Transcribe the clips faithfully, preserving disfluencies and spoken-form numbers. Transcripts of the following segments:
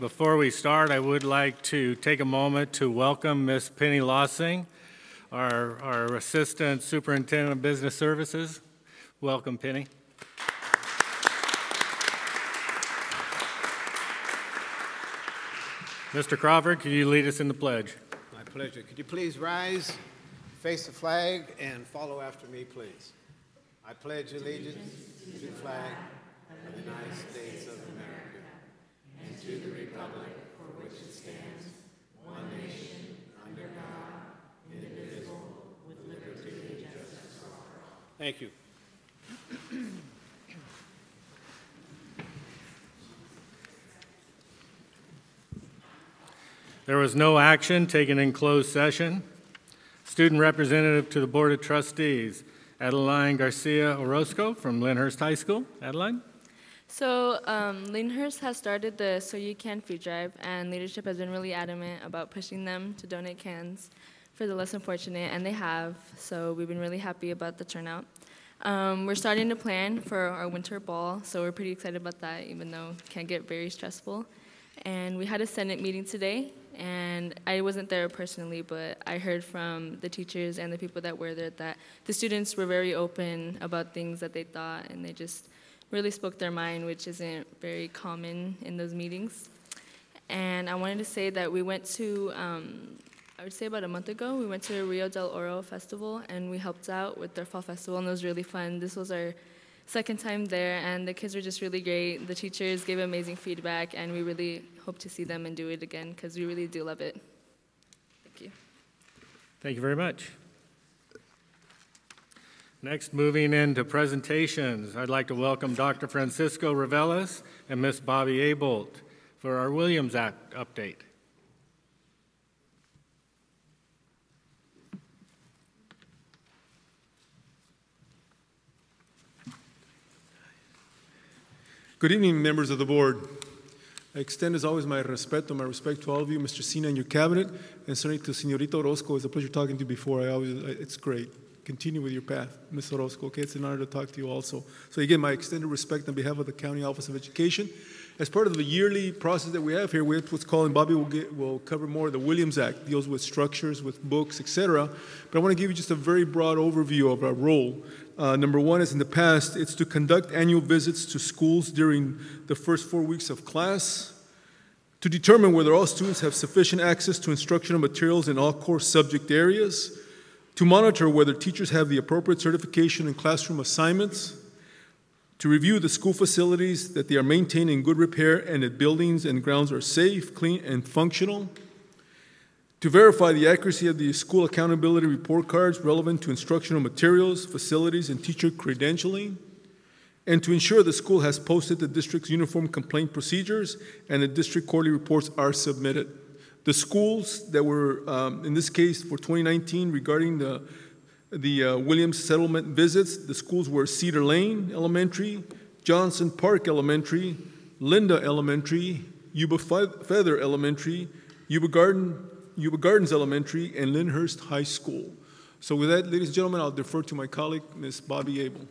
Before we start, I would like to take a moment to welcome Miss Penny Lossing, our, our Assistant Superintendent of Business Services. Welcome, Penny. Mister Crawford, could you lead us in the pledge? My pleasure. Could you please rise, face the flag, and follow after me, please? I pledge allegiance to the flag of the United States of America and to the republic for which it stands, one nation, under God, indivisible, with liberty and justice for all. Thank you. There was no action taken in closed session. Student representative to the Board of Trustees, Adeline Garcia Orozco from Lyndhurst High School. Adeline? So um, Lyndhurst has started the So You Can food drive, and leadership has been really adamant about pushing them to donate cans for the less unfortunate, and they have, so we've been really happy about the turnout. Um, we're starting to plan for our winter ball, so we're pretty excited about that, even though it can get very stressful. And we had a Senate meeting today, and I wasn't there personally, but I heard from the teachers and the people that were there that the students were very open about things that they thought, and they just really spoke their mind, which isn't very common in those meetings. And I wanted to say that we went to, um, I would say about a month ago, we went to Rio del Oro Festival, and we helped out with their fall festival, and it was really fun. This was our second time there, and the kids were just really great. The teachers gave amazing feedback, and we really hope to see them and do it again, because we really do love it. Thank you. Thank you very much. Next, moving into presentations, I'd like to welcome Doctor Francisco Reveles and Miss Bobby Abolt for our Williams Act update. Good evening, members of the board. I extend, as always, my respeto, my respect to all of you, Mister Sina and your cabinet, and certainly to Señorita Orozco. It's a pleasure talking to you before. I always, it's great. Continue with your path, Miz Orozco. Okay, it's an honor to talk to you also. So again, my extended respect on behalf of the County Office of Education. As part of the yearly process that we have here, we have what's called, and Bobby will, get, will cover more, the Williams Act, deals with structures, with books, et cetera. But I want to give you just a very broad overview of our role. Uh, number one is in the past, it's to conduct annual visits to schools during the first four weeks of class, to determine whether all students have sufficient access to instructional materials in all core subject areas, to monitor whether teachers have the appropriate certification in classroom assignments, to review the school facilities, that they are maintained in good repair and that buildings and grounds are safe, clean, and functional, to verify the accuracy of the school accountability report cards relevant to instructional materials, facilities, and teacher credentialing, and to ensure the school has posted the district's uniform complaint procedures and the district quarterly reports are submitted. The schools that were, um, in this case for twenty nineteen, regarding the, the uh, Williams settlement visits, the schools were Cedar Lane Elementary, Johnson Park Elementary, Linda Elementary, Yuba Feather Elementary, Yuba Garden, Yuba Gardens Elementary, and Lyndhurst High School. So with that, ladies and gentlemen, I'll defer to my colleague, Miz Bobby Abel.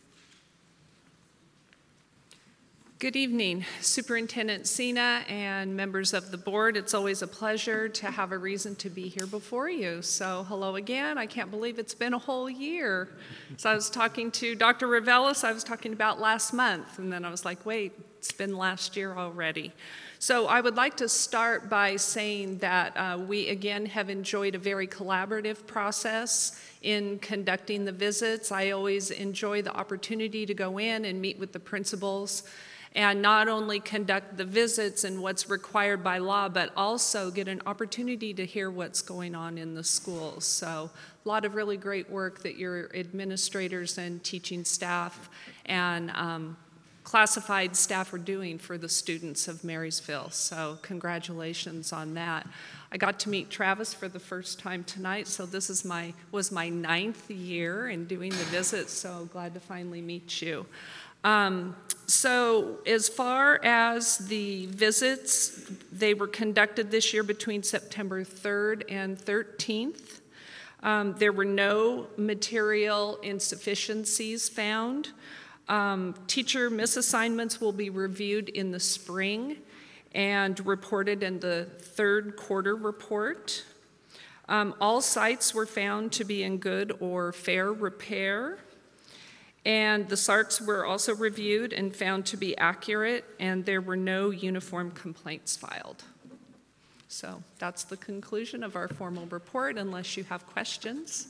Good evening, Superintendent Sina and members of the board. It's always a pleasure to have a reason to be here before you. So hello again. I can't believe it's been a whole year. So I was talking to Doctor Reveles, I was talking about last month, and then I was like, wait, it's been last year already. So I would like to start by saying that uh, we again have enjoyed a very collaborative process in conducting the visits. I always enjoy the opportunity to go in and meet with the principals and not only conduct the visits and what's required by law, but also get an opportunity to hear what's going on in the schools. So a lot of really great work that your administrators and teaching staff and um, classified staff are doing for the students of Marysville. So congratulations on that. I got to meet Travis for the first time tonight, so this is my was my ninth year in doing the visits, so glad to finally meet you. Um, so as far as the visits, they were conducted this year between September third and thirteenth. Um, there were no material insufficiencies found. Um, teacher misassignments will be reviewed in the spring, and reported in the third quarter report. Um, all sites were found to be in good or fair repair, and the S A R Ts were also reviewed and found to be accurate, and there were no uniform complaints filed. So that's the conclusion of our formal report, unless you have questions.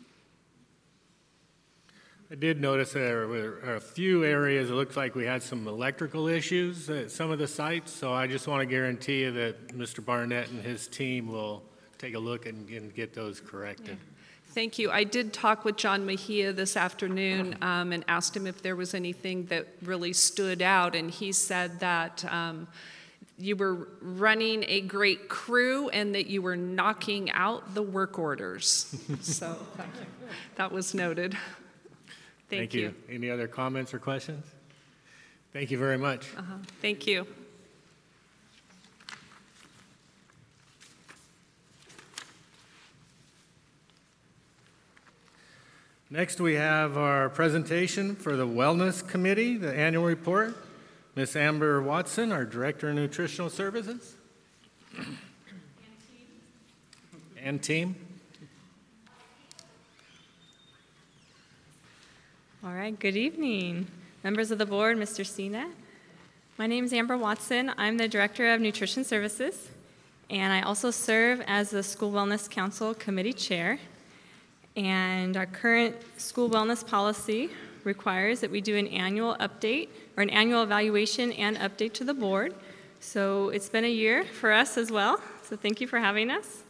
I did notice there were a few areas, it looks like we had some electrical issues at some of the sites, so I just want to guarantee you that Mister Barnett and his team will take a look and, and get those corrected. Yeah. Thank you. I did talk with John Mejia this afternoon um, and asked him if there was anything that really stood out, and he said that um, you were running a great crew and that you were knocking out the work orders. So that was noted. Thank, Thank you. you. Any other comments or questions? Thank you very much. Uh-huh. Thank you. Next, we have our presentation for the Wellness Committee, the annual report. Miz Amber Watson, our Director of Nutritional Services. And team. And team. All right, good evening. Members of the board, Mister Sina. My name is Amber Watson. I'm the Director of Nutrition Services, and I also serve as the School Wellness Council Committee Chair. And our current school wellness policy requires that we do an annual update or an annual evaluation and update to the board. So it's been a year for us as well, so thank you for having us.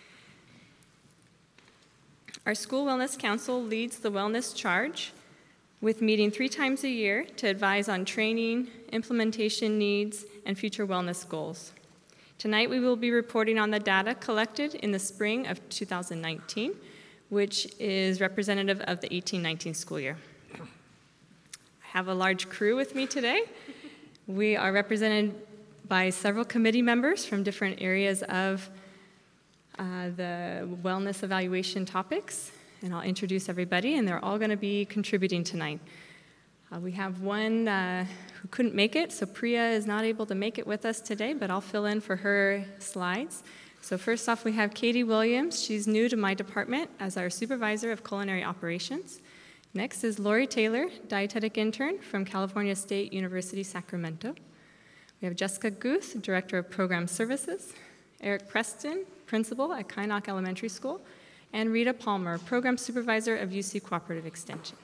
Our School Wellness Council leads the wellness charge with meeting three times a year to advise on training, implementation needs, and future wellness goals. Tonight we will be reporting on the data collected in the spring of two thousand nineteen, which is representative of the eighteen nineteen school year. I have a large crew with me today. We are represented by several committee members from different areas of uh, the wellness evaluation topics, and I'll introduce everybody, and they're all going to be contributing tonight. Uh, we have one uh, who couldn't make it, so Priya is not able to make it with us today, but I'll fill in for her slides. So first off, we have Katie Williams. She's new to my department as our Supervisor of Culinary Operations. Next is Lori Taylor, dietetic intern from California State University, Sacramento. We have Jessica Guth, Director of Program Services, Eric Preston, Principal at Kynoch Elementary School, and Rita Palmer, Program Supervisor of U C Cooperative Extension.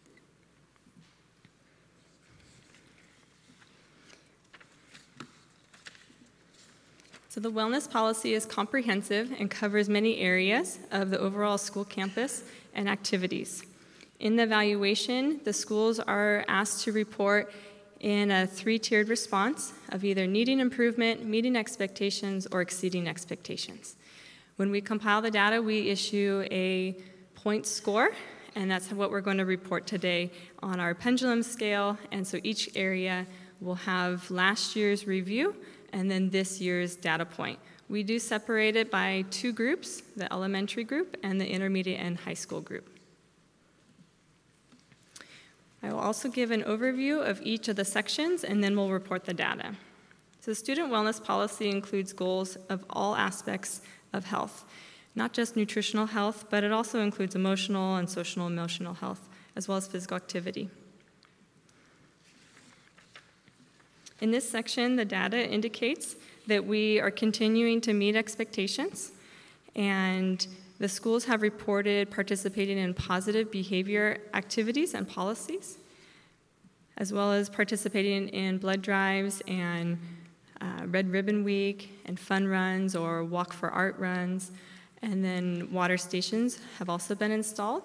So the wellness policy is comprehensive and covers many areas of the overall school campus and activities. In the evaluation, the schools are asked to report in a three-tiered response of either needing improvement, meeting expectations, or exceeding expectations. When we compile the data, we issue a point score, and that's what we're going to report today on our pendulum scale, and so each area will have last year's review and then this year's data point. We do separate it by two groups, the elementary group and the intermediate and high school group. I will also give an overview of each of the sections, and then we'll report the data. So the student wellness policy includes goals of all aspects of health, not just nutritional health, but it also includes emotional and social emotional health, as well as physical activity. In this section, the data indicates that we are continuing to meet expectations, and the schools have reported participating in positive behavior activities and policies, as well as participating in blood drives and uh, Red Ribbon Week and fun runs or Walk for Art runs, and then water stations have also been installed.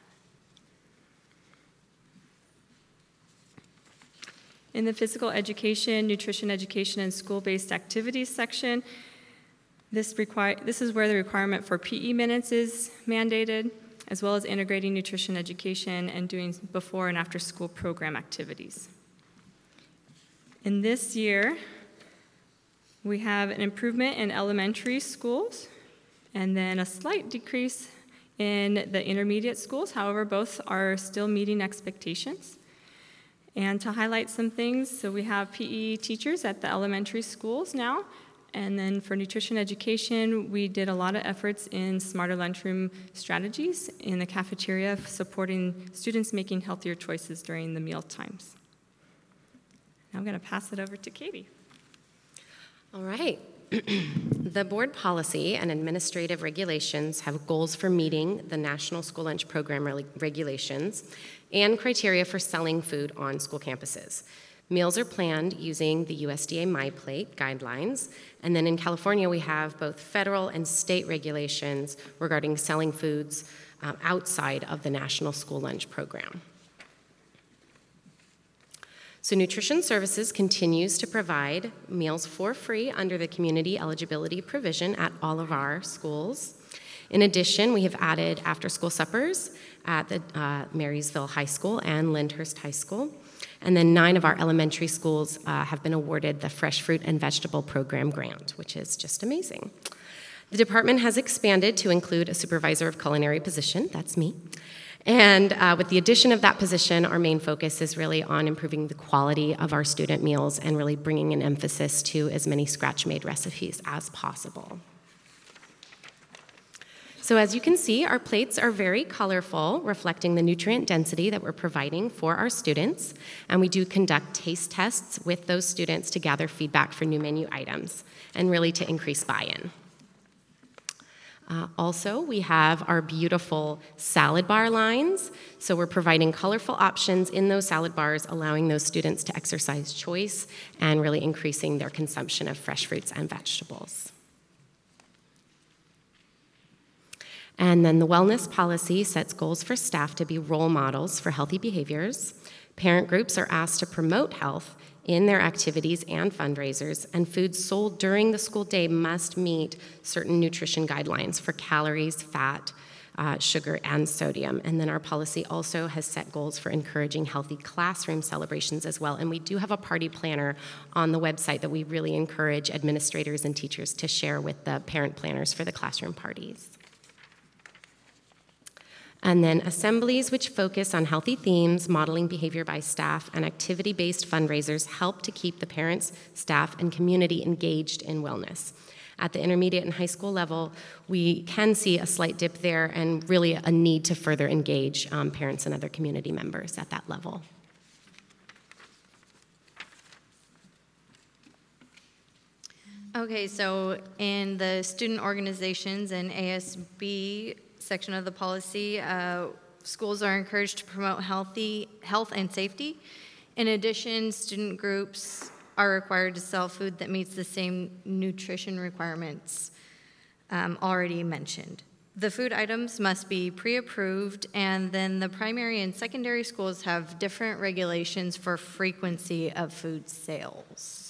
In the physical education, nutrition education, and school-based activities section, this, require, this is where the requirement for P E minutes is mandated, as well as integrating nutrition education and doing before and after school program activities. In this year, we have an improvement in elementary schools, and then a slight decrease in the intermediate schools. However, both are still meeting expectations. And to highlight some things, so we have P E teachers at the elementary schools now. And then for nutrition education, we did a lot of efforts in smarter lunchroom strategies in the cafeteria, supporting students making healthier choices during the meal times. Now I'm going to pass it over to Katie. All right. The board policy and administrative regulations have goals for meeting the National School Lunch Program regulations and criteria for selling food on school campuses. Meals are planned using the U S D A MyPlate guidelines, and then in California we have both federal and state regulations regarding selling foods uh, outside of the National School Lunch Program. So Nutrition Services continues to provide meals for free under the community eligibility provision at all of our schools. In addition, we have added after-school suppers at the uh, Marysville High School and Lyndhurst High School. And then nine of our elementary schools uh, have been awarded the Fresh Fruit and Vegetable Program grant, which is just amazing. The department has expanded to include a supervisor of culinary position, that's me. And uh, with the addition of that position, our main focus is really on improving the quality of our student meals and really bringing an emphasis to as many scratch-made recipes as possible. So as you can see, our plates are very colorful, reflecting the nutrient density that we're providing for our students. And we do conduct taste tests with those students to gather feedback for new menu items and really to increase buy-in. Uh, also, we have our beautiful salad bar lines. So we're providing colorful options in those salad bars, allowing those students to exercise choice and really increasing their consumption of fresh fruits and vegetables. And then the wellness policy sets goals for staff to be role models for healthy behaviors. Parent groups are asked to promote health in their activities and fundraisers, and foods sold during the school day must meet certain nutrition guidelines for calories, fat, uh, sugar, and sodium. And then our policy also has set goals for encouraging healthy classroom celebrations as well. And we do have a party planner on the website that we really encourage administrators and teachers to share with the parent planners for the classroom parties. And then assemblies which focus on healthy themes, modeling behavior by staff, and activity-based fundraisers help to keep the parents, staff, and community engaged in wellness. At the intermediate and high school level, we can see a slight dip there and really a need to further engage um, parents and other community members at that level. Okay, so in the student organizations and A S B section of the policy, uh, schools are encouraged to promote healthy health and safety. In addition, student groups are required to sell food that meets the same nutrition requirements um, already mentioned. The food items must be pre-approved, and then the primary and secondary schools have different regulations for frequency of food sales.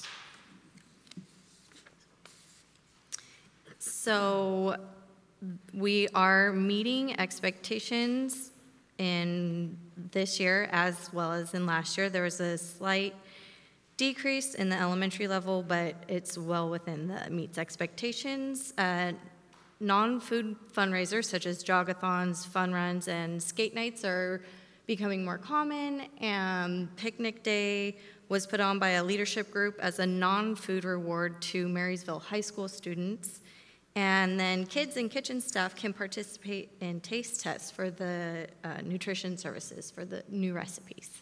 So we are meeting expectations in this year as well as in last year. There was a slight decrease in the elementary level, but it's well within the meets expectations. Uh, non-food fundraisers such as jogathons, fun runs, and skate nights are becoming more common. And Picnic Day was put on by a leadership group as a non-food reward to Marysville High School students. And then kids and kitchen staff can participate in taste tests for the uh, nutrition services for the new recipes.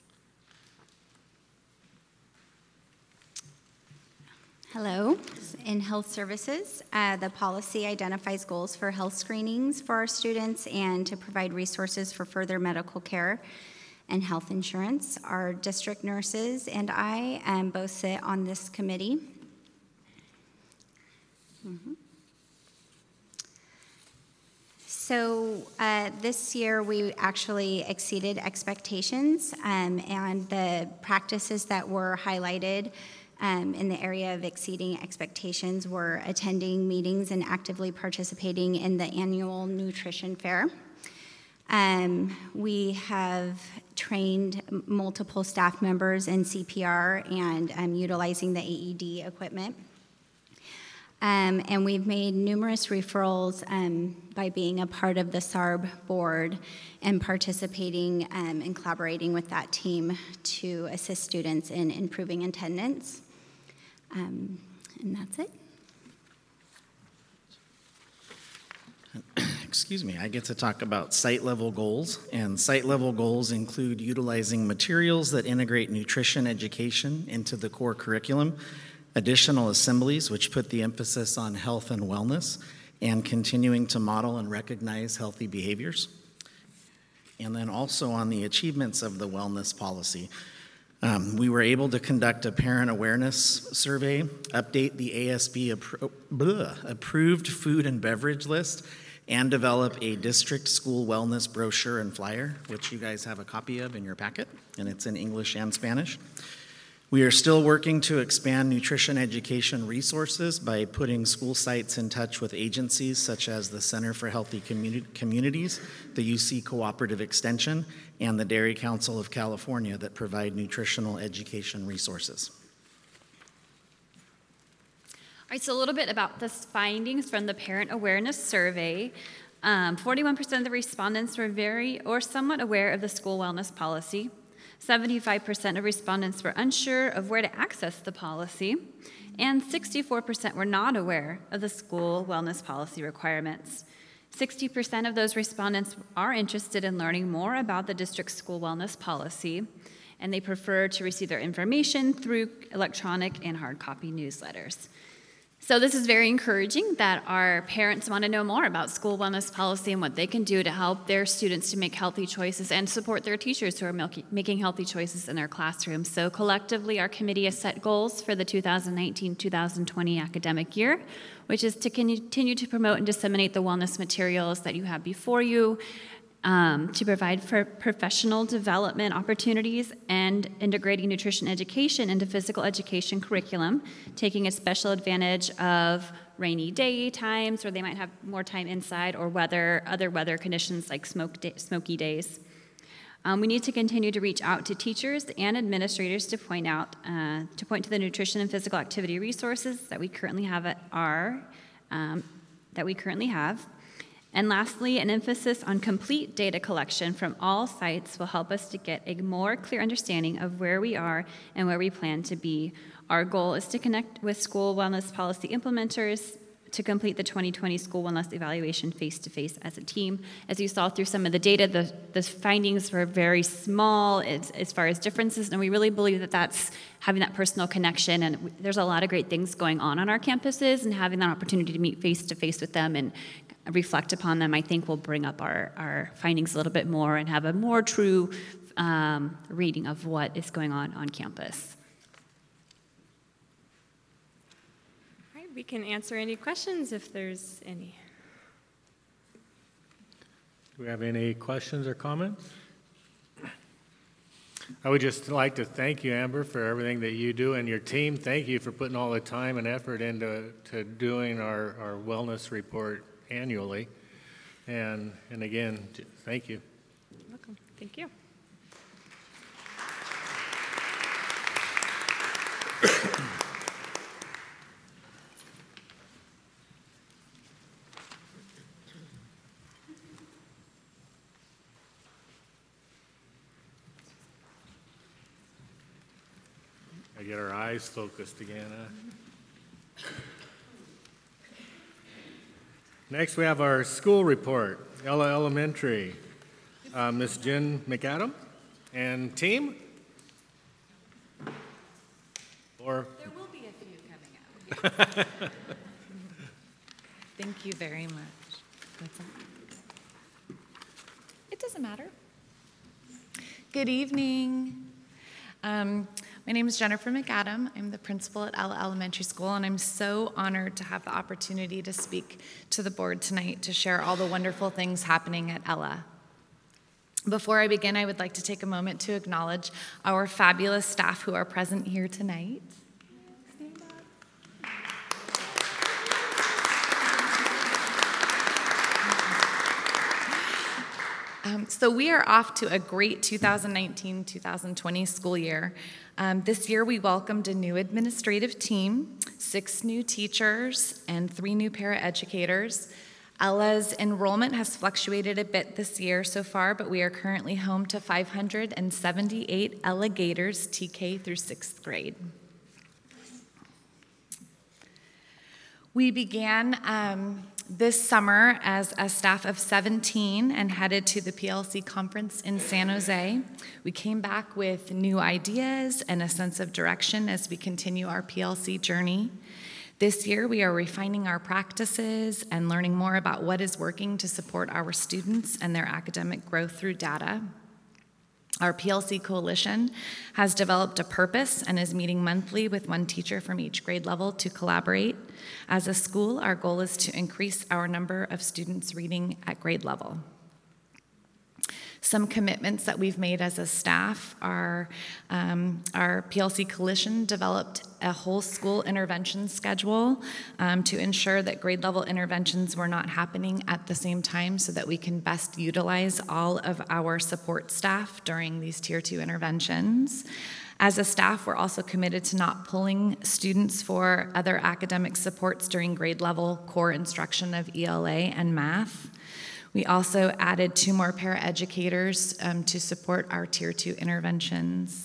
Hello. In health services, uh, the policy identifies goals for health screenings for our students and to provide resources for further medical care and health insurance. Our district nurses and I um, both sit on this committee. Mm-hmm. So uh, this year we actually exceeded expectations, um, and the practices that were highlighted um, in the area of exceeding expectations were attending meetings and actively participating in the annual nutrition fair. Um, we have trained multiple staff members in C P R and um, utilizing the A E D equipment. Um, and we've made numerous referrals um, by being a part of the S A R B board and participating um, and collaborating with that team to assist students in improving attendance. Um, and that's it. Excuse me, I get to talk about site-level goals, and site-level goals include utilizing materials that integrate nutrition education into the core curriculum, additional assemblies which put the emphasis on health and wellness, and continuing to model and recognize healthy behaviors. And then also on the achievements of the wellness policy. Um, we were able to conduct a parent awareness survey, update the A S B appro- bleh, approved food and beverage list, and develop a district school wellness brochure and flyer, which you guys have a copy of in your packet, and it's in English and Spanish. We are still working to expand nutrition education resources by putting school sites in touch with agencies such as the Center for Healthy Communi- Communities, the U C Cooperative Extension, and the Dairy Council of California that provide nutritional education resources. All right, so a little bit about the findings from the Parent Awareness Survey. Um, forty-one percent of the respondents were very or somewhat aware of the school wellness policy. seventy-five percent of respondents were unsure of where to access the policy, and sixty-four percent were not aware of the school wellness policy requirements. sixty percent of those respondents are interested in learning more about the district's school wellness policy, and they prefer to receive their information through electronic and hard copy newsletters. So this is very encouraging that our parents want to know more about school wellness policy and what they can do to help their students to make healthy choices and support their teachers who are making healthy choices in their classrooms. So collectively, our committee has set goals for the two thousand nineteen two thousand twenty academic year, which is to continue to promote and disseminate the wellness materials that you have before you, Um, to provide for professional development opportunities and integrating nutrition education into physical education curriculum, taking a special advantage of rainy day times where they might have more time inside or weather, other weather conditions like smoke day, smoky days. Um, we need to continue to reach out to teachers and administrators to point out, uh, to point to the nutrition and physical activity resources that we currently have at our, um, that we currently have. And lastly, an emphasis on complete data collection from all sites will help us to get a more clear understanding of where we are and where we plan to be. Our goal is to connect with school wellness policy implementers to complete the twenty twenty school wellness evaluation face-to-face as a team. As you saw through some of the data, the, the findings were very small as, as far as differences, and we really believe that that's having that personal connection, and there's a lot of great things going on on our campuses, and having that opportunity to meet face-to-face with them and reflect upon them, I think will bring up our, our findings a little bit more and have a more true um, reading of what is going on on campus. All right, we can answer any questions if there's any. Do we have any questions or comments? I would just like to thank you, Amber, for everything that you do and your team. Thank you for putting all the time and effort into to doing our, our wellness report annually. And, and again, thank you. You're welcome. Thank you. I get our eyes focused again, huh? Next, we have our school report, Ella Elementary. Uh, Miz Jen McAdam and team? Or there will be a few coming out. Thank you very much. What's that? It doesn't matter. Good evening. Um, my name is Jennifer McAdam. I'm the principal at Ella Elementary School, and I'm so honored to have the opportunity to speak to the board tonight to share all the wonderful things happening at Ella. Before I begin, I would like to take a moment to acknowledge our fabulous staff who are present here tonight. Um, so we are off to a great two thousand nineteen two thousand twenty school year. Um, this year we welcomed a new administrative team, six new teachers, and three new paraeducators. Ella's enrollment has fluctuated a bit this year so far, but we are currently home to five hundred seventy-eight Ella Gators T K through sixth grade. We began um, this summer as a staff of seventeen and headed to the P L C conference in San Jose. We came back with new ideas and a sense of direction as we continue our P L C journey. This year, we are refining our practices and learning more about what is working to support our students and their academic growth through data. Our P L C Coalition has developed a purpose and is meeting monthly with one teacher from each grade level to collaborate. As a school, our goal is to increase our number of students reading at grade level. Some commitments that we've made as a staff are um, our P L C Coalition developed a whole school intervention schedule um, to ensure that grade level interventions were not happening at the same time so that we can best utilize all of our support staff during these tier two interventions. As a staff, we're also committed to not pulling students for other academic supports during grade level core instruction of E L A and math. We also added two more paraeducators um, to support our tier two interventions.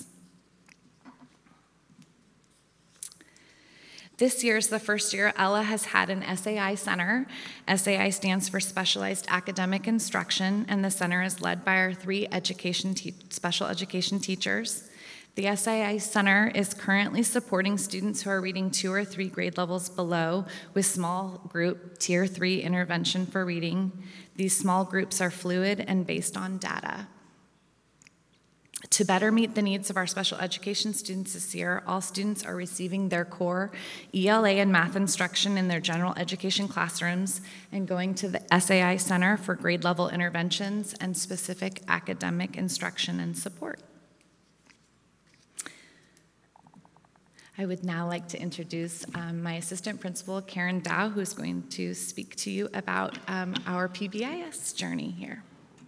This year is the first year Ella has had an S A I Center. S A I stands for Specialized Academic Instruction, and the center is led by our three education te- special education teachers. The S A I Center is currently supporting students who are reading two or three grade levels below with small group tier three intervention for reading. These small groups are fluid and based on data. To better meet the needs of our special education students this year, all students are receiving their core E L A and math instruction in their general education classrooms and going to the S A I Center for grade level interventions and specific academic instruction and support. I would now like to introduce um, my assistant principal, Karen Dow, who is going to speak to you about um, our P B I S journey here.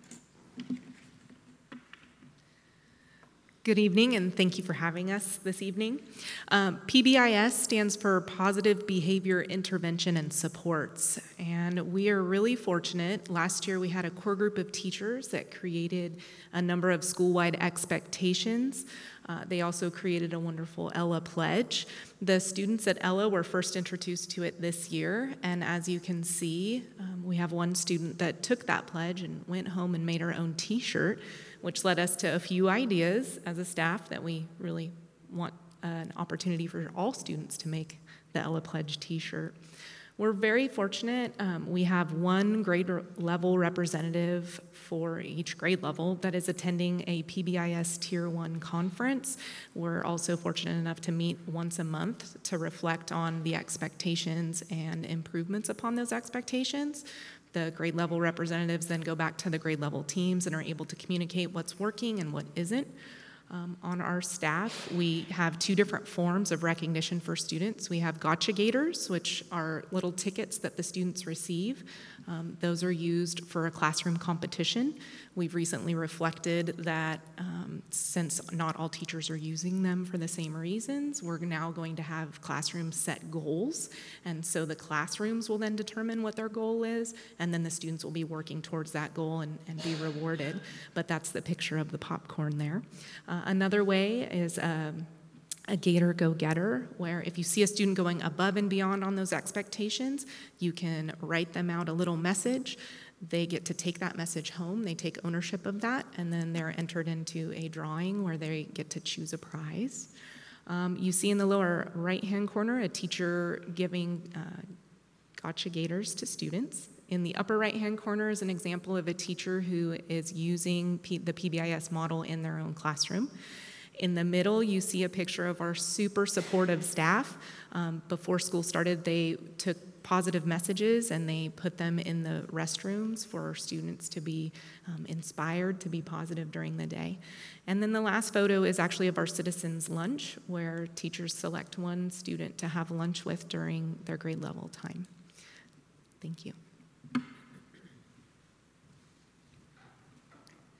Good evening, and thank you for having us this evening. Um, P B I S stands for Positive Behavior Intervention and Supports, and we are really fortunate. Last year, we had a core group of teachers that created a number of school-wide expectations. Uh, they also created a wonderful Ella Pledge. The students at Ella were first introduced to it this year, and as you can see, um, we have one student that took that pledge and went home and made her own t-shirt, which led us to a few ideas as a staff that we really want an opportunity for all students to make the Ella Pledge t-shirt. We're very fortunate. Um, we have one grade level representative for each grade level that is attending a P B I S Tier one conference. We're also fortunate enough to meet once a month to reflect on the expectations and improvements upon those expectations. The grade level representatives then go back to the grade level teams and are able to communicate what's working and what isn't. Um, on our staff, we have two different forms of recognition for students. We have Gotcha Gators, which are little tickets that the students receive. Um, those are used for a classroom competition. We've recently reflected that um, since not all teachers are using them for the same reasons, we're now going to have classrooms set goals. And so the classrooms will then determine what their goal is, and then the students will be working towards that goal and, and be rewarded. But that's the picture of the popcorn there. Uh, another way is um, a Gator Go-Getter, where if you see a student going above and beyond on those expectations, you can write them out a little message. They get to take that message home, they take ownership of that, and then they're entered into a drawing where they get to choose a prize. Um, you see in the lower right-hand corner a teacher giving uh, Gotcha Gators to students. In the upper right-hand corner is an example of a teacher who is using P- the P B I S model in their own classroom. In the middle, you see a picture of our super supportive staff. Um, before school started, they took positive messages and they put them in the restrooms for students to be um, inspired to be positive during the day. And then the last photo is actually of our citizens lunch, where teachers select one student to have lunch with during their grade level time. Thank you.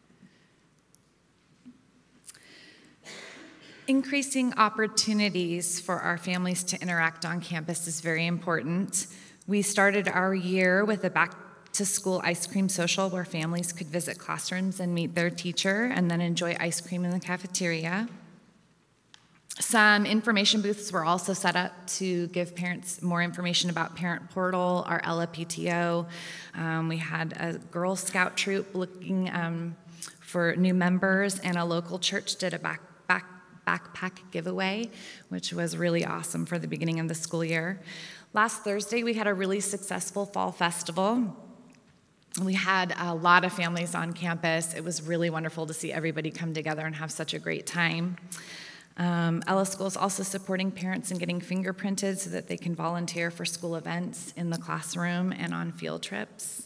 Increasing opportunities for our families to interact on campus is very important. We started our year with a back-to-school ice cream social where families could visit classrooms and meet their teacher and then enjoy ice cream in the cafeteria. Some information booths were also set up to give parents more information about Parent Portal, our Ella P T O. Um, we had a Girl Scout troop looking um, for new members, and a local church did a back, back, backpack giveaway, which was really awesome for the beginning of the school year. Last Thursday, we had a really successful fall festival. We had a lot of families on campus. It was really wonderful to see everybody come together and have such a great time. Um, Ella School is also supporting parents in getting fingerprinted so that they can volunteer for school events in the classroom and on field trips.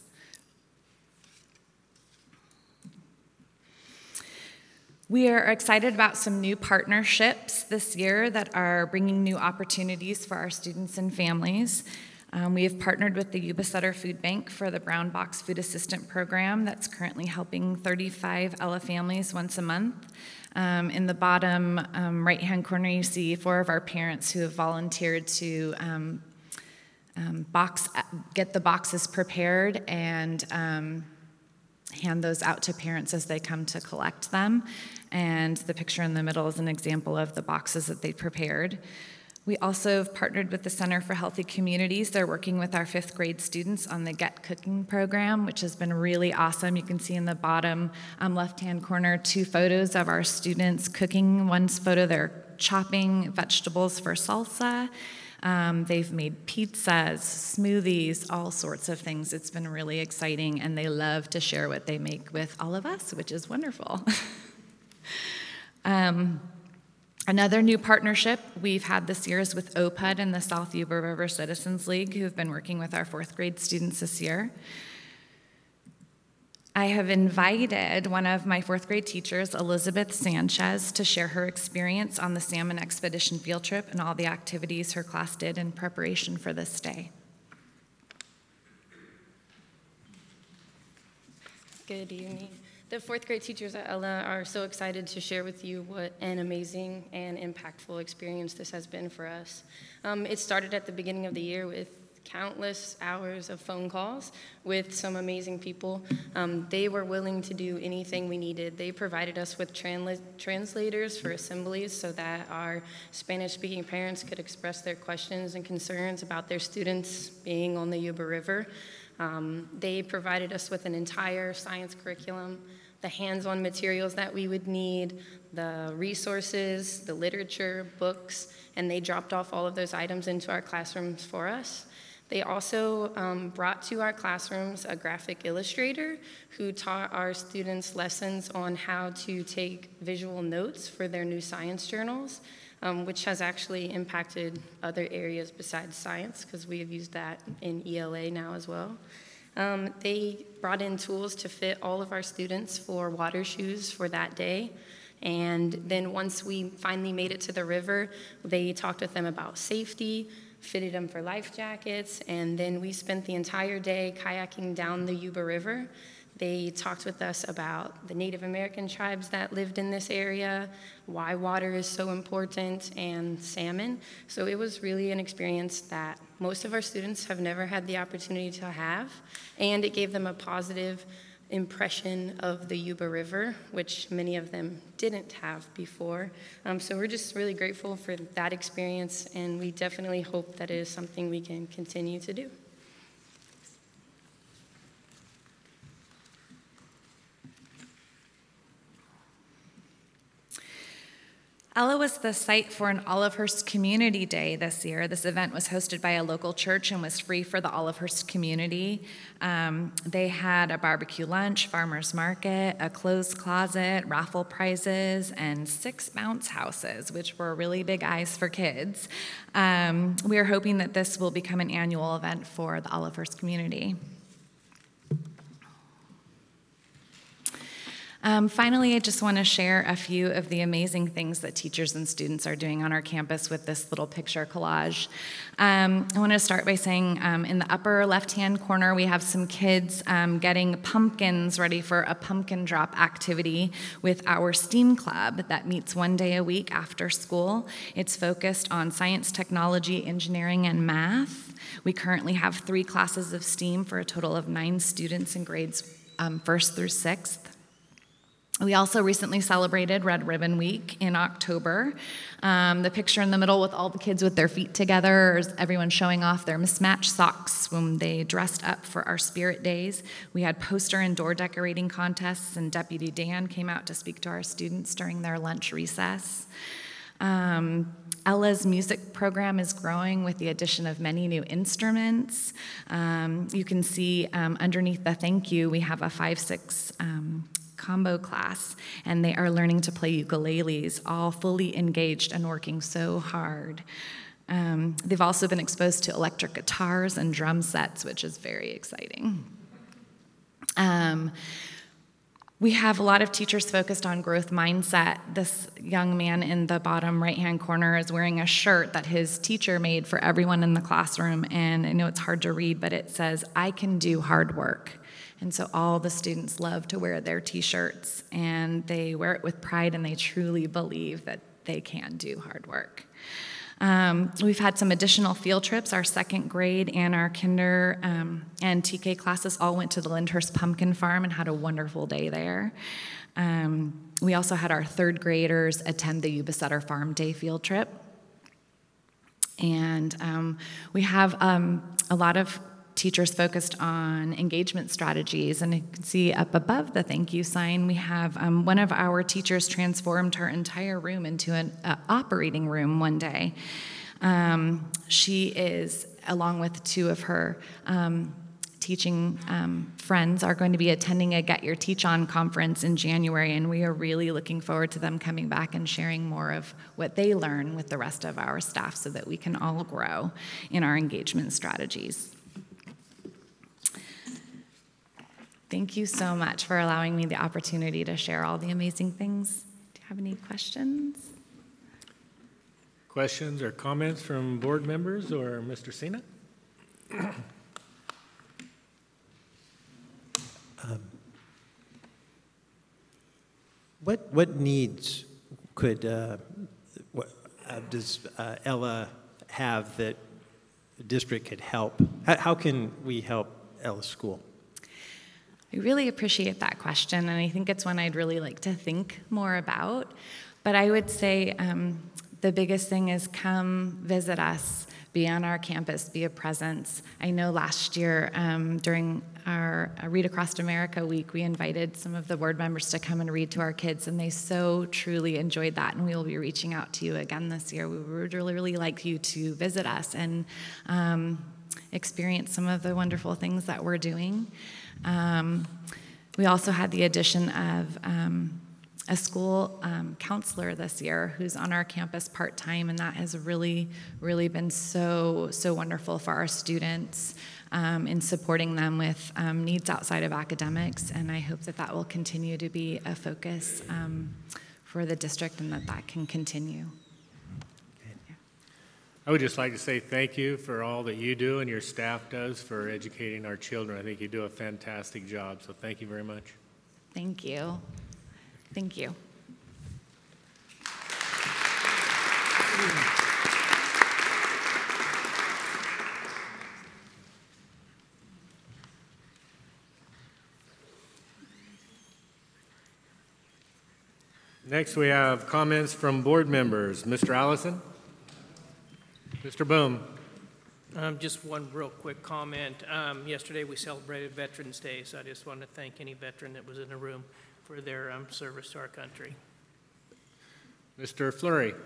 We are excited about some new partnerships this year that are bringing new opportunities for our students and families. Um, we have partnered with the Yuba Sutter Food Bank for the Brown Box Food Assistant Program that's currently helping thirty-five Ella families once a month. Um, in the bottom um, right-hand corner, you see four of our parents who have volunteered to um, um, box, get the boxes prepared and um, hand those out to parents as they come to collect them. And the picture in the middle is an example of the boxes that they prepared. We also have partnered with the Center for Healthy Communities. They're working with our fifth grade students on the Get Cooking program, which has been really awesome. You can see in the bottom um, left-hand corner two photos of our students cooking. One's photo, they're chopping vegetables for salsa. Um, they've made pizzas, smoothies, all sorts of things. It's been really exciting, and they love to share what they make with all of us, which is wonderful. um, Another new partnership we've had this year is with O P U D and the South Yuba River Citizens League, who have been working with our fourth grade students this year. I have invited one of my fourth grade teachers, Elizabeth Sanchez, to share her experience on the Salmon Expedition field trip and all the activities her class did in preparation for this day. Good evening. The fourth grade teachers at Ella are so excited to share with you what an amazing and impactful experience this has been for us. Um, it started at the beginning of the year with countless hours of phone calls with some amazing people. Um, they were willing to do anything we needed. They provided us with transla- translators for assemblies so that our Spanish-speaking parents could express their questions and concerns about their students being on the Yuba River. Um, they provided us with an entire science curriculum, the hands-on materials that we would need, the resources, the literature, books, and they dropped off all of those items into our classrooms for us. They also um, brought to our classrooms a graphic illustrator who taught our students lessons on how to take visual notes for their new science journals, um, which has actually impacted other areas besides science because we have used that in E L A now as well. Um, they brought in tools to fit all of our students for water shoes for that day. And then once we finally made it to the river, they talked with them about safety, fitted them for life jackets, and then we spent the entire day kayaking down the Yuba River. They talked with us about the Native American tribes that lived in this area, why water is so important, and salmon. So it was really an experience that most of our students have never had the opportunity to have, and it gave them a positive impression of the Yuba River, which many of them didn't have before. Um, so we're just really grateful for that experience, and we definitely hope that it is something we can continue to do. Ella was the site for an Olivehurst Community Day this year. This event was hosted by a local church and was free for the Olivehurst community. Um, they had a barbecue lunch, farmer's market, a clothes closet, raffle prizes, and six bounce houses, which were really big eyes for kids. Um, we are hoping that this will become an annual event for the Olivehurst community. Um, finally, I just want to share a few of the amazing things that teachers and students are doing on our campus with this little picture collage. Um, I want to start by saying um, in the upper left-hand corner, we have some kids um, getting pumpkins ready for a pumpkin drop activity with our STEAM club that meets one day a week after school. It's focused on science, technology, engineering, and math. We currently have three classes of STEAM for a total of nine students in grades um, first through sixth. We also recently celebrated Red Ribbon Week in October. Um, the picture in the middle with all the kids with their feet together is everyone showing off their mismatched socks when they dressed up for our Spirit Days. We had poster and door decorating contests, and Deputy Dan came out to speak to our students during their lunch recess. Um, Ella's music program is growing with the addition of many new instruments. Um, you can see um, underneath the thank you, we have a five six um, combo class, and they are learning to play ukuleles, all fully engaged and working so hard. Um, they've also been exposed to electric guitars and drum sets, which is very exciting. Um, we have a lot of teachers focused on growth mindset. This young man in the bottom right-hand corner is wearing a shirt that his teacher made for everyone in the classroom, and I know it's hard to read, but it says, "I can do hard work." And so all the students love to wear their t-shirts, and they wear it with pride, and they truly believe that they can do hard work. Um, we've had some additional field trips. Our second grade and our kinder um, and T K classes all went to the Lyndhurst Pumpkin Farm and had a wonderful day there. Um, we also had our third graders attend the Yuba Sutter Farm Day field trip. And um, we have um, a lot of teachers focused on engagement strategies, and you can see up above the thank you sign, we have um, one of our teachers transformed her entire room into an uh, operating room one day. Um, she is, along with two of her um, teaching um, friends, are going to be attending a Get Your Teach On conference in January, and we are really looking forward to them coming back and sharing more of what they learn with the rest of our staff so that we can all grow in our engagement strategies. Thank you so much for allowing me the opportunity to share all the amazing things. Do you have any questions? Questions or comments from board members or Mister Sina? um, what what needs could uh, what, uh, does uh, Ella have that the district could help? How, how can we help Ella School? I really appreciate that question, and I think it's one I'd really like to think more about. But I would say um, the biggest thing is come visit us, be on our campus, be a presence. I know last year um, during our Read Across America week, we invited some of the board members to come and read to our kids, and they so truly enjoyed that, and we will be reaching out to you again this year. We would really, really like you to visit us and um, experience some of the wonderful things that we're doing. Um, we also had the addition of um, a school um, counselor this year who's on our campus part-time, and that has really, really been so, so wonderful for our students um, in supporting them with um, needs outside of academics, and I hope that that will continue to be a focus um, for the district and that that can continue. I would just like to say thank you for all that you do and your staff does for educating our children. I think you do a fantastic job, so thank you very much. Thank you. Thank you. Next, we have comments from board members. Mister Allison? Mister Boom. Um, just one real quick comment. Um, yesterday we celebrated Veterans Day, so I just want to thank any veteran that was in the room for their um, service to our country. Mister Fleury.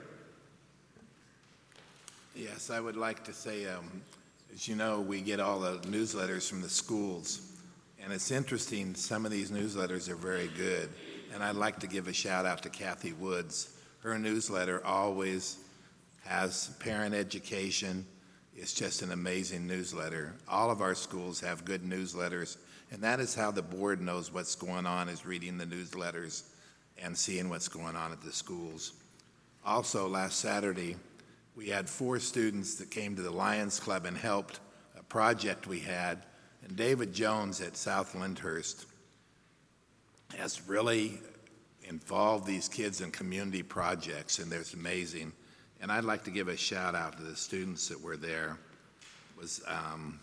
Yes, I would like to say, um, as you know, we get all the newsletters from the schools, and it's interesting, some of these newsletters are very good, and I'd like to give a shout out to Kathy Woods. Her newsletter always has parent education. It's just an amazing newsletter. All of our schools have good newsletters, and that is how the board knows what's going on, is reading the newsletters and seeing what's going on at the schools. Also, last Saturday, we had four students that came to the Lions Club and helped a project we had, and David Jones at South Lyndhurst has really involved these kids in community projects, and it's amazing. And I'd like to give a shout out to the students that were there. It was um,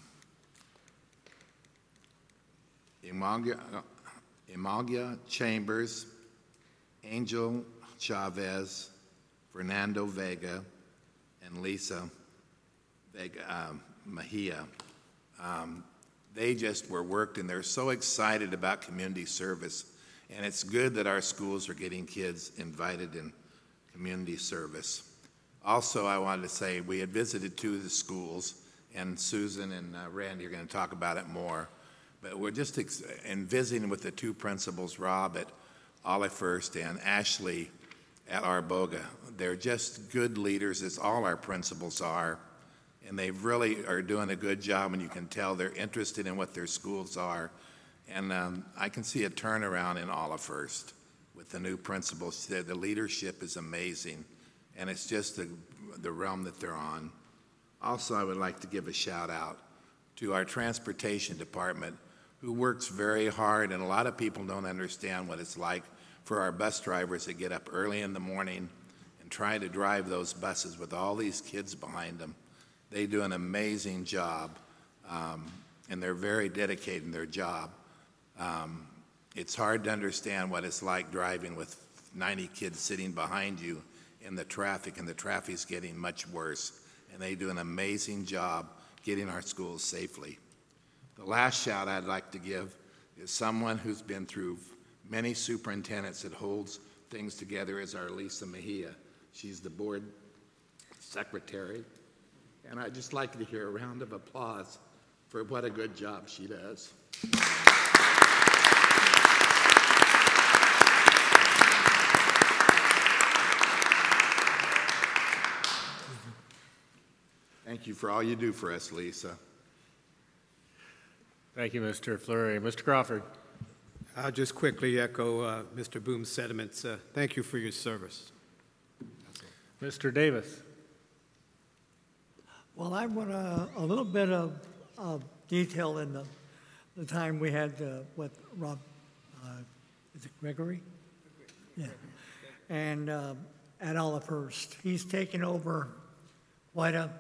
Imagia, Imagia Chambers, Angel Chavez, Fernando Vega, and Lisa Vega, um, Mejia. Um, they just were worked, and they're so excited about community service. And it's good that our schools are getting kids invited in community service. Also, I wanted to say we had visited two of the schools, and Susan and uh, Randy are going to talk about it more. But we're just ex- in visiting with the two principals, Rob at Olive First and Ashley at Arboga. They're just good leaders, as all our principals are, and they really are doing a good job, and you can tell they're interested in what their schools are. And um, I can see a turnaround in Olive First with the new principals. The the leadership is amazing, and it's just the, the realm that they're on. Also, I would like to give a shout out to our transportation department, who works very hard, and a lot of people don't understand what it's like for our bus drivers to get up early in the morning and try to drive those buses with all these kids behind them. They do an amazing job, um, and they're very dedicated in their job. Um, it's hard to understand what it's like driving with ninety kids sitting behind you in the traffic, and the traffic's getting much worse. And they do an amazing job getting our schools safely. The last shout I'd like to give is someone who's been through many superintendents that holds things together, is our Lisa Mejia. She's the board secretary. And I'd just like to hear a round of applause for what a good job she does. Thank you for all you do for us, Lisa. Thank you, Mister Fleury. Mister Crawford. I'll just quickly echo uh, Mister Boone's sentiments. Uh, thank you for your service. Mister Davis. Well, I want a, a little bit of, of detail in the, the time we had uh, with Rob, uh, is it Gregory? Yeah. And uh, at Olive First. He's taken over quite a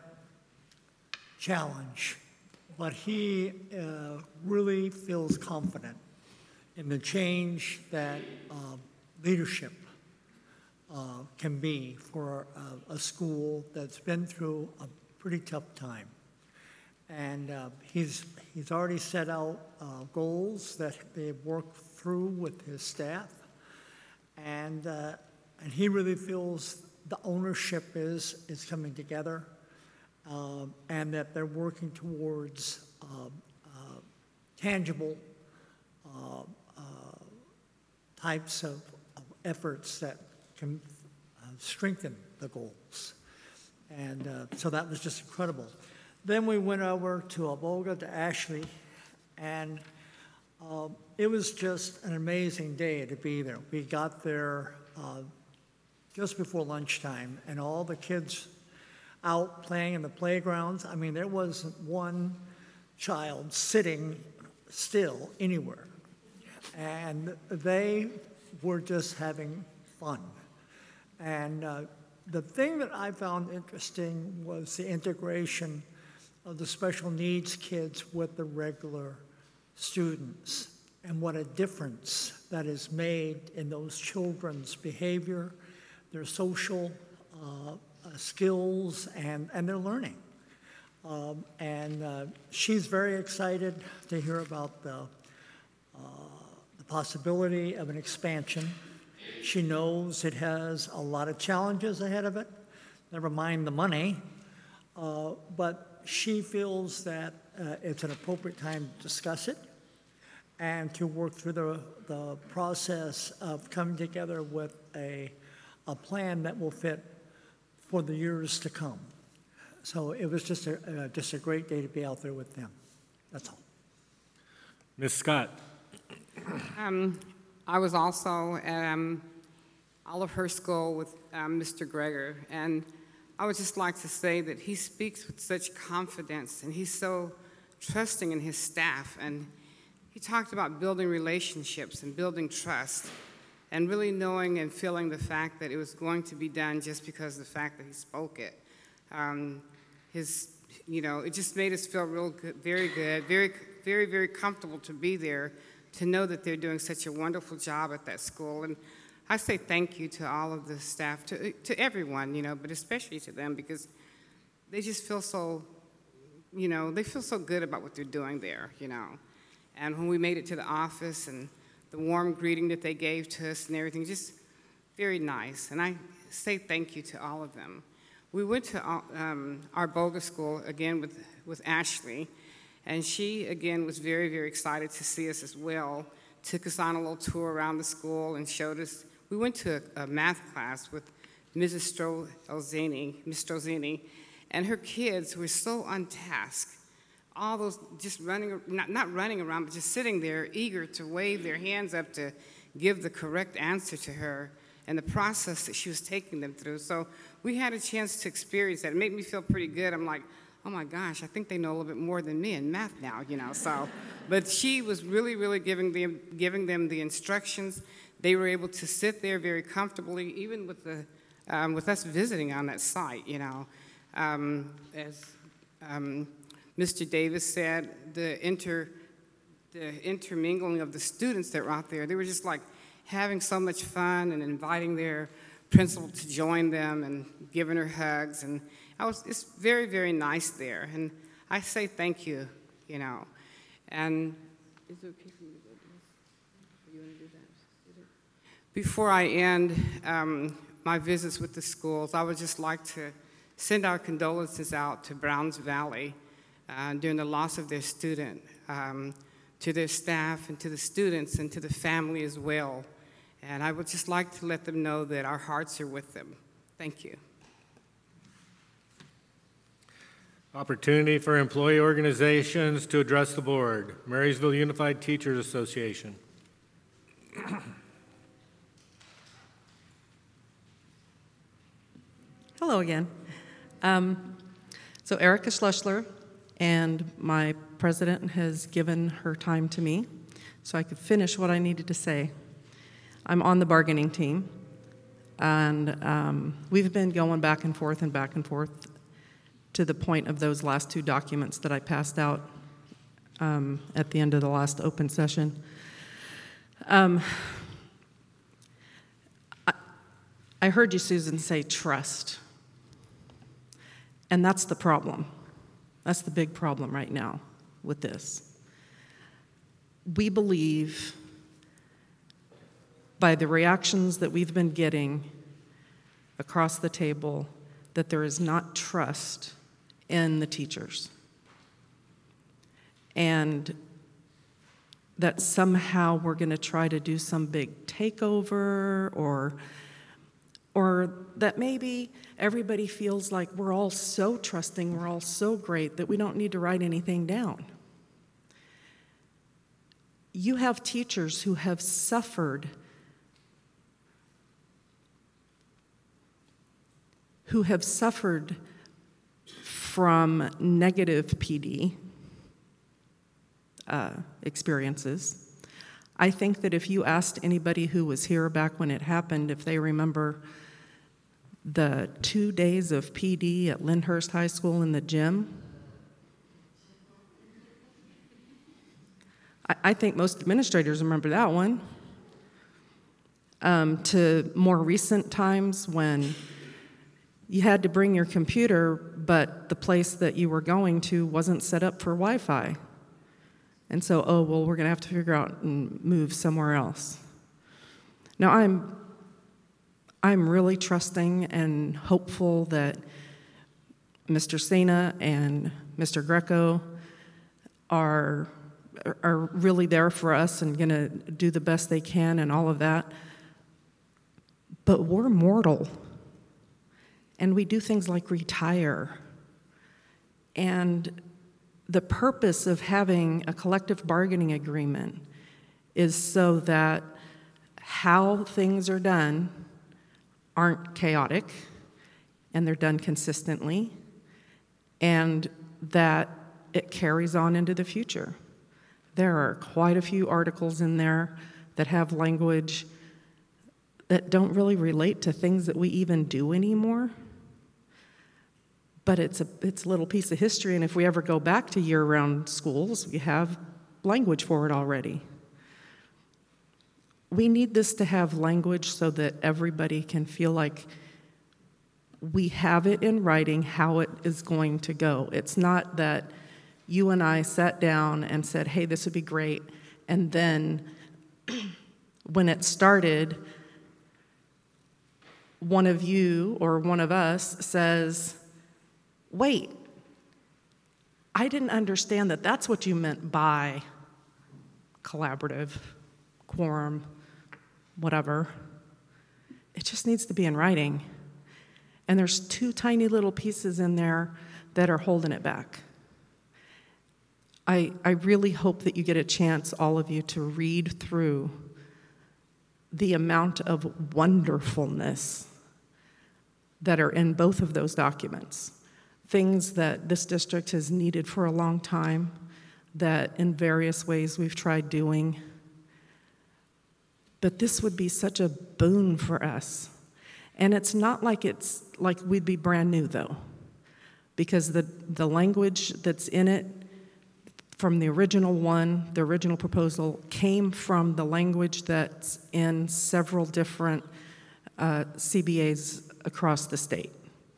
challenge, but he uh, really feels confident in the change that uh, leadership uh, can be for a, a school that's been through a pretty tough time. And uh, he's, he's already set out uh, goals that they've worked through with his staff. And, uh, and he really feels the ownership is, is coming together, um, and that they're working towards uh, uh, tangible uh, uh, types of, of efforts that can uh, strengthen the goals. And uh, so that was just incredible. Then we went over to Arboga, to Ashley, and uh, it was just an amazing day to be there. We got there uh, just before lunchtime, and all the kids out playing in the playgrounds. I mean, there wasn't one child sitting still anywhere. And they were just having fun. And uh, the thing that I found interesting was the integration of the special needs kids with the regular students, and what a difference that is made in those children's behavior, their social uh, uh, skills, and, and their learning. Um, and uh, she's very excited to hear about the, uh, the possibility of an expansion. She knows it has a lot of challenges ahead of it, never mind the money, uh, but she feels that uh, it's an appropriate time to discuss it and to work through the, the process of coming together with a, a plan that will fit for the years to come. so it was just a, uh, just a great day to be out there with them. That's all. Miz Scott. Um, I was also at um, Olive Hurst School with um, Mister Greger, and I would just like to say that he speaks with such confidence, and he's so trusting in his staff, and he talked about building relationships and building trust, and really knowing and feeling the fact that it was going to be done just because of the fact that he spoke it. Um, his, you know, it just made us feel real good, very good, very, very, very comfortable to be there, to know that they're doing such a wonderful job at that school. And I say thank you to all of the staff, to, to everyone, you know, but especially to them, because they just feel so, you know, they feel so good about what they're doing there, you know. And when we made it to the office and the warm greeting that they gave to us and everything, just very nice. And I say thank you to all of them. We went to um, our Boulder school again with, with Ashley, and she, again, was very, very excited to see us as well. Took us on a little tour around the school and showed us. We went to a, a math class with Missus Strozini, Miz Strozini, and her kids were so on task. All those just running, not, not running around, but just sitting there, eager to wave their hands up to give the correct answer to her, and the process that she was taking them through. So we had a chance to experience that. It made me feel pretty good. I'm like, oh my gosh, I think they know a little bit more than me in math now, you know. So, but she was really, really giving them, giving them the instructions. They were able to sit there very comfortably, even with the, um, with us visiting on that site, you know. Um, as um, Mister Davis said, the inter, the intermingling of the students that were out there, they were just like having so much fun and inviting their principal to join them and giving her hugs. And I was, it's very, very nice there. And I say thank you, you know. And is it okay for me to go do this? You want to do that? Before I end um, my visits with the schools, I would just like to send our condolences out to Browns Valley uh, during the loss of their student, um, to their staff and to the students and to the family as well. And I would just like to let them know that our hearts are with them. Thank you. Opportunity for employee organizations to address the board. Marysville Unified Teachers Association. Hello again. Um, so Erica Schlussler, and my president has given her time to me so I could finish what I needed to say. I'm on the bargaining team, and um, we've been going back and forth and back and forth to the point of those last two documents that I passed out um, at the end of the last open session. Um, I, I heard you, Susan, say trust. And that's the problem. That's the big problem right now with this. We believe, by the reactions that we've been getting across the table, that there is not trust in the teachers. And that somehow we're going to try to do some big takeover, or or that maybe everybody feels like we're all so trusting, we're all so great that we don't need to write anything down. You have teachers who have suffered, who have suffered from negative P D uh, experiences. I think that if you asked anybody who was here back when it happened, if they remember the two days of P D at Lyndhurst High School in the gym, I, I think most administrators remember that one. Um, to more recent times when you had to bring your computer, but the place that you were going to wasn't set up for Wi-Fi. And so, oh, well, we're going to have to figure out and move somewhere else. Now, I'm I'm really trusting and hopeful that Mister Sena and Mister Greco are, are really there for us and going to do the best they can and all of that. But we're mortal. And we do things like retire. And the purpose of having a collective bargaining agreement is so that how things are done aren't chaotic and they're done consistently, and that it carries on into the future. There are quite a few articles in there that have language that don't really relate to things that we even do anymore. But it's a, it's a little piece of history, and if we ever go back to year-round schools, we have language for it already. We need this to have language so that everybody can feel like we have it in writing how it is going to go. It's not that you and I sat down and said, hey, this would be great, and then when it started, one of you or one of us says, wait, I didn't understand that that's what you meant by collaborative, quorum, whatever. It just needs to be in writing. And there's two tiny little pieces in there that are holding it back. I, I really hope that you get a chance, all of you, to read through the amount of wonderfulness that are in both of those documents. Things that this district has needed for a long time, that in various ways we've tried doing. But this would be such a boon for us. And it's not like it's like we'd be brand new, though, because the, the language that's in it from the original one, the original proposal, came from the language that's in several different uh, C B As across the state.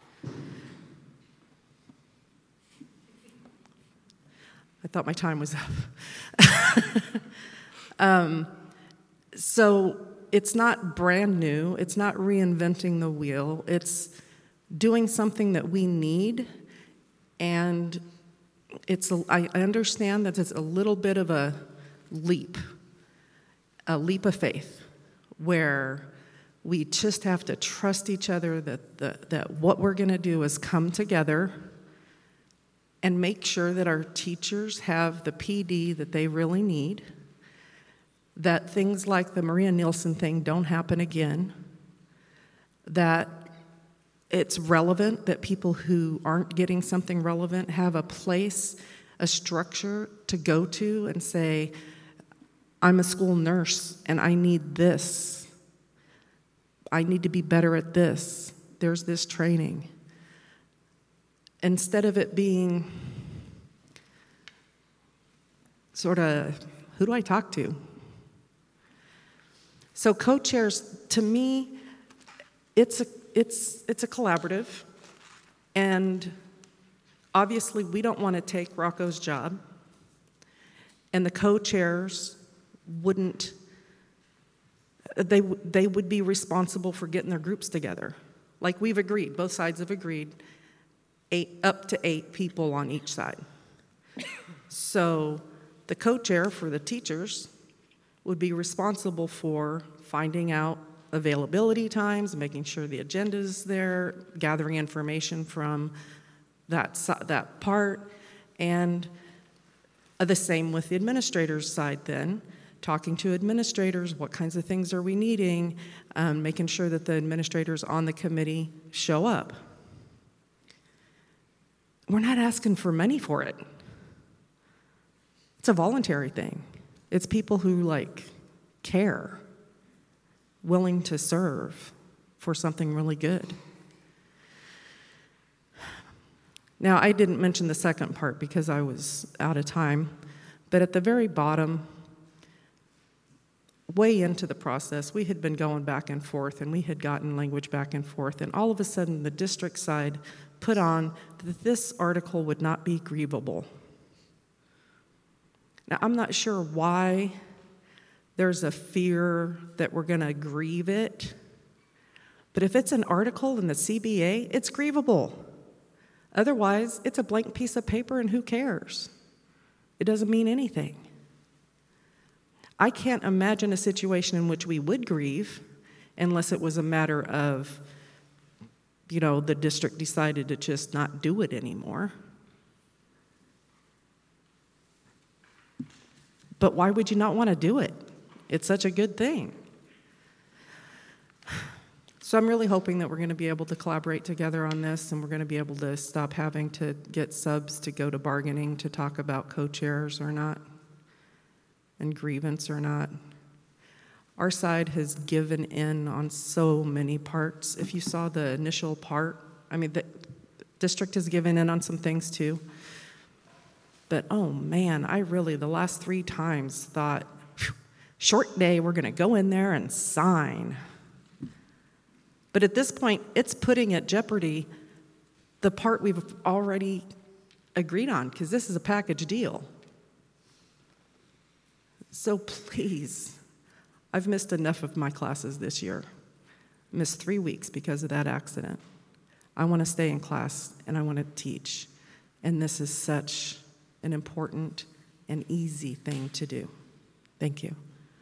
I thought my time was up. um, so it's not brand new. It's not reinventing the wheel. It's doing something that we need. And it's a, I understand that it's a little bit of a leap, a leap of faith, where we just have to trust each other that, the, that what we're going to do is come together and make sure that our teachers have the P D that they really need, that things like the Maria Nielsen thing don't happen again, that it's relevant, that people who aren't getting something relevant have a place, a structure to go to and say, I'm a school nurse and I need this. I need to be better at this. There's this training. Instead of it being sort of, who do I talk to? So co-chairs, to me, it's a, it's, it's a collaborative, and obviously we don't want to take Rocco's job, and the co-chairs wouldn't, they, they would be responsible for getting their groups together. Like we've agreed, both sides have agreed, eight, up to eight people on each side. So the co-chair for the teachers would be responsible for finding out availability times, making sure the agenda's there, gathering information from that, that part, and the same with the administrator's side then, talking to administrators, what kinds of things are we needing, um, making sure that the administrators on the committee show up. We're not asking for money for it. It's a voluntary thing. It's people who like care, willing to serve for something really good. Now, I didn't mention the second part because I was out of time, but at the very bottom, way into the process, we had been going back and forth, and we had gotten language back and forth, and all of a sudden the district side put on that this article would not be grievable. Now, I'm not sure why there's a fear that we're going to grieve it, but if it's an article in the C B A, it's grievable. Otherwise, it's a blank piece of paper, and who cares? It doesn't mean anything. I can't imagine a situation in which we would grieve unless it was a matter of, you know, the district decided to just not do it anymore. But why would you not want to do it? It's such a good thing. So I'm really hoping that we're going to be able to collaborate together on this, and we're going to be able to stop having to get subs to go to bargaining to talk about co-chairs or not, and grievance or not. Our side has given in on so many parts. If you saw the initial part, I mean, the district has given in on some things too. But oh man, I really, the last three times thought, short day, we're going to go in there and sign. But at this point, it's putting at jeopardy the part we've already agreed on, because this is a package deal. So please, I've missed enough of my classes this year. Missed three weeks because of that accident. I want to stay in class and I want to teach. And this is such an important and easy thing to do. Thank you.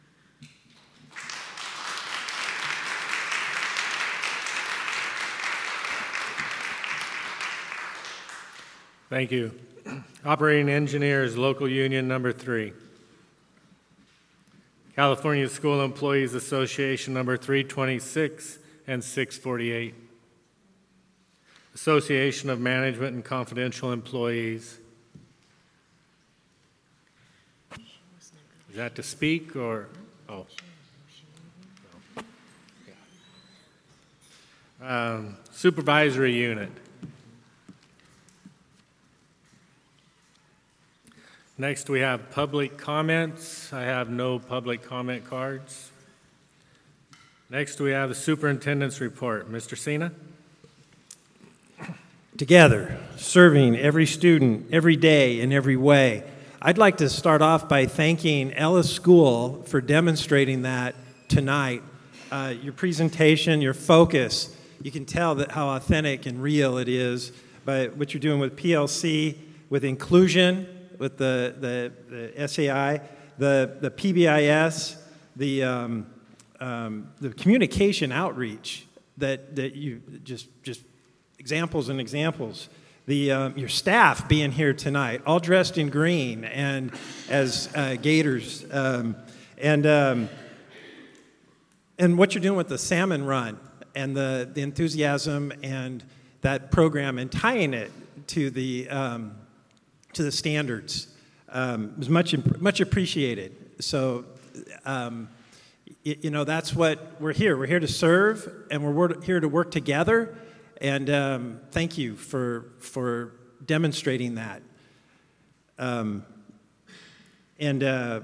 Thank you. Operating engineers, local union number three. California School Employees Association number three twenty-six and six forty-eight. Association of Management and Confidential Employees. Is that to speak or, oh. Um, supervisory unit. Next, we have public comments. I have no public comment cards. Next, we have the superintendent's report. Mister Sina? Together, serving every student, every day, in every way. I'd like to start off by thanking Ella School for demonstrating that tonight. Uh, your presentation, your focus, you can tell that how authentic and real it is by what you're doing with P L C, with inclusion, with the, the, the S A I, the, the P B I S, the, um, um, the communication outreach that, that you just, just examples and examples. The, um, your staff being here tonight, all dressed in green and as uh, Gators. Um, and, um, and what you're doing with the salmon run and the, the enthusiasm and that program and tying it to the, um, to the standards um, was much, much appreciated. So, um, you, you know, that's what we're here. We're here to serve, and we're here to work together. And um, thank you for for demonstrating that. Um, and uh,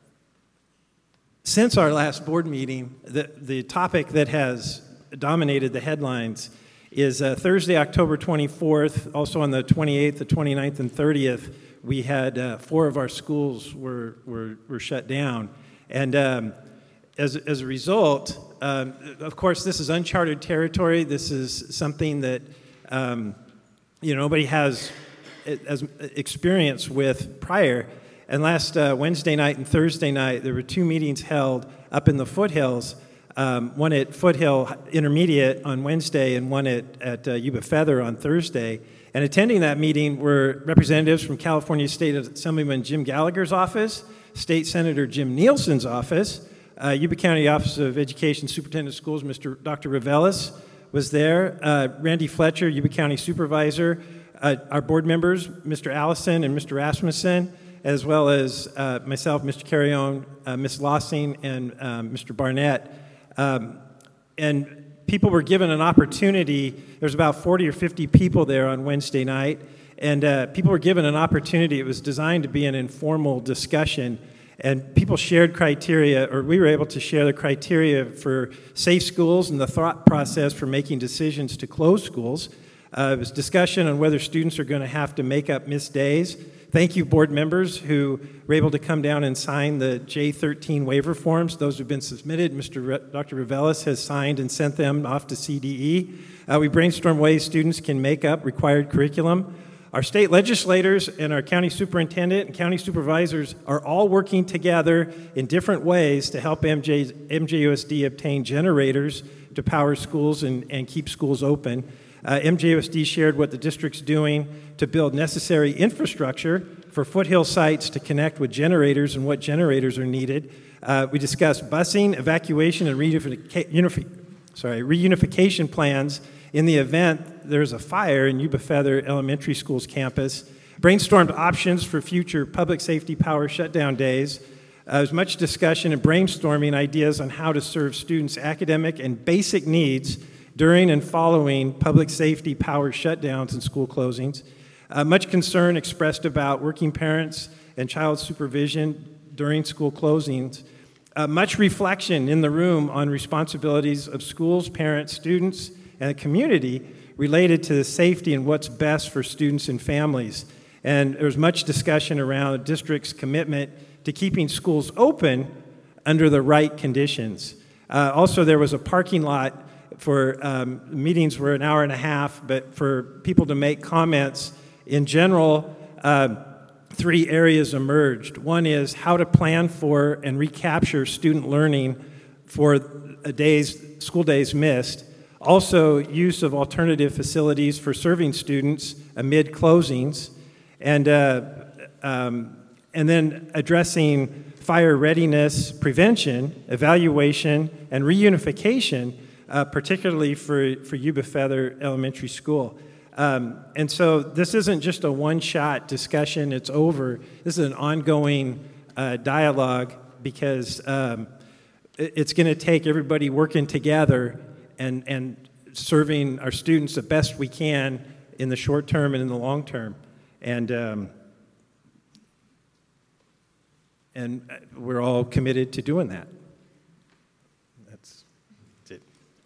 since our last board meeting, the the topic that has dominated the headlines is uh, Thursday, October twenty-fourth, also on the twenty-eighth, the twenty-ninth, and thirtieth, we had uh, four of our schools were, were, were shut down. And um, as, as a result, um, of course, this is uncharted territory. This is something that um, you know, nobody has as experience with prior. And last uh, Wednesday night and Thursday night, there were two meetings held up in the foothills. Um, one at Foothill Intermediate on Wednesday and one at, at uh, Yuba Feather on Thursday. And attending that meeting were representatives from California State Assemblyman Jim Gallagher's office, State Senator Jim Nielsen's office, uh, Yuba County Office of Education Superintendent of Schools, Mister Doctor Revelis was there, uh, Randy Fletcher, Yuba County Supervisor, uh, our board members, Mister Allison and Mister Rasmussen, as well as uh, myself, Mister Carrion, uh, Miz Lossing, and um, Mister Barnett. Um, and people were given an opportunity. There's about forty or fifty people there on Wednesday night, and uh, people were given an opportunity. It was designed to be an informal discussion, and people shared criteria, or we were able to share the criteria for safe schools and the thought process for making decisions to close schools. Uh, it was discussion on whether students are going to have to make up missed days. Thank you, board members who were able to come down and sign the J thirteen waiver forms. Those have been submitted. Mister Re- Doctor Revelis has signed and sent them off to C D E. Uh, we brainstormed ways students can make up required curriculum. Our state legislators and our county superintendent and county supervisors are all working together in different ways to help M J, M J U S D obtain generators to power schools and, and keep schools open. Uh, M J U S D shared what the district's doing to build necessary infrastructure for Foothill sites to connect with generators and what generators are needed. Uh, we discussed busing, evacuation, and reunific- unifi- sorry, reunification plans in the event there's a fire in Yuba Feather Elementary School's campus. Brainstormed options for future public safety power shutdown days. Uh, there was much discussion and brainstorming ideas on how to serve students' academic and basic needs during and following public safety power shutdowns and school closings. Uh, much concern expressed about working parents and child supervision during school closings. Uh, much reflection in the room on responsibilities of schools, parents, students, and the community related to the safety and what's best for students and families. And there was much discussion around the district's commitment to keeping schools open under the right conditions. Uh, also, there was a parking lot for um, meetings were an hour and a half, but for people to make comments in general, uh, three areas emerged. One is how to plan for and recapture student learning for a day's, school days missed. Also, use of alternative facilities for serving students amid closings. And, uh, um, and then addressing fire readiness prevention, evaluation, and reunification, uh, particularly for, for Yuba Feather Elementary School. Um, and so this isn't just a one-shot discussion, it's over. This is an ongoing uh, dialogue because um, it, it's going to take everybody working together and, and serving our students the best we can in the short term and in the long term. And, um, and we're all committed to doing that. That's it.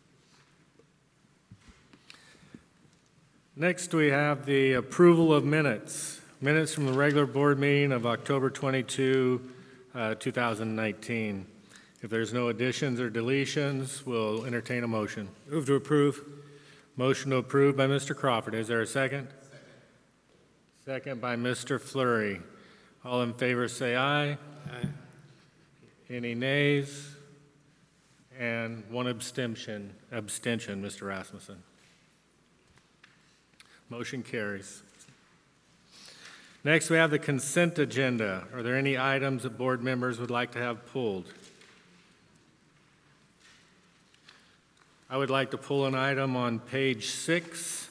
Next, we have the approval of minutes. Minutes from the regular board meeting of October twenty-second, uh, two thousand nineteen. If there's no additions or deletions, we'll entertain a motion. Move to approve. Motion to approve by Mister Crawford. Is there a second? Second, second by Mister Fleury. All in favor say aye. Aye. Any nays? And one abstention, abstention, Mister Rasmussen. Motion carries. Next, we have the consent agenda. Are there any items that board members would like to have pulled? I would like to pull an item on page six.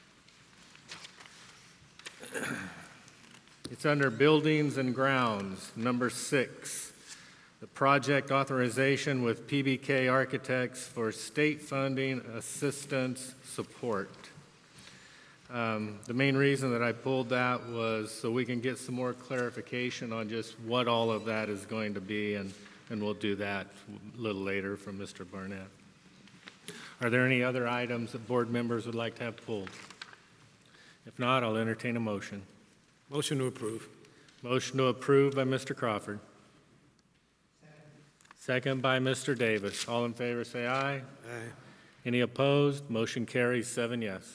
It's under Buildings and Grounds, number six. The project authorization with P B K Architects for state funding, assistance, support. Um, the main reason that I pulled that was so we can get some more clarification on just what all of that is going to be, and, and we'll do that a little later from Mister Barnett. Are there any other items that board members would like to have pulled? If not, I'll entertain a motion. Motion to approve. Motion to approve by Mister Crawford. Second by Mister Davis. All in favor say aye. Aye. Any opposed? Motion carries seven yes.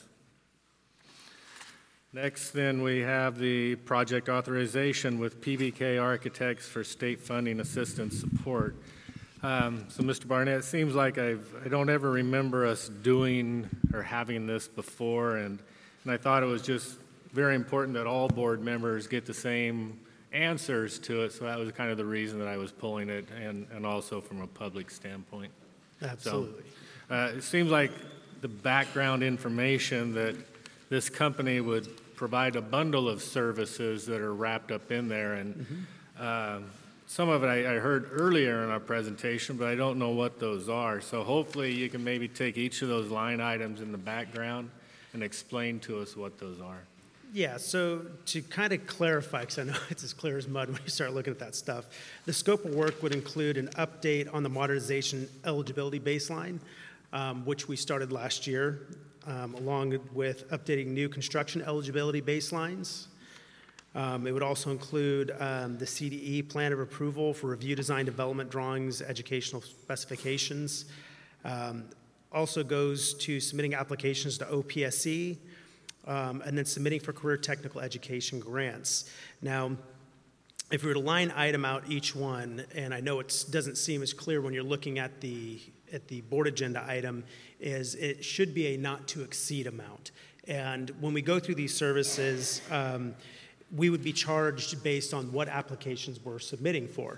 Next, then, we have the project authorization with P B K Architects for state funding assistance support. Um, so, Mister Barnett, it seems like I've, I don't ever remember us doing or having this before, and, and I thought it was just very important that all board members get the same answers to it, so that was kind of the reason that I was pulling it, and, and also from a public standpoint. Absolutely. So, uh, it seems like the background information that this company would provide a bundle of services that are wrapped up in there, and mm-hmm. uh, some of it I, I heard earlier in our presentation, but I don't know what those are. So hopefully you can maybe take each of those line items in the background and explain to us what those are. Yeah, so to kind of clarify, because I know it's as clear as mud when you start looking at that stuff, the scope of work would include an update on the modernization eligibility baseline, um, which we started last year, um, along with updating new construction eligibility baselines. Um, it would also include um, the C D E plan of approval for review design development drawings, educational specifications. Um, also goes to submitting applications to O P S C, um, and then submitting for career technical education grants. Now, if we were to line item out each one, and I know it doesn't seem as clear when you're looking at the at the board agenda item, is it should be a not to exceed amount. And when we go through these services, um, we would be charged based on what applications we're submitting for.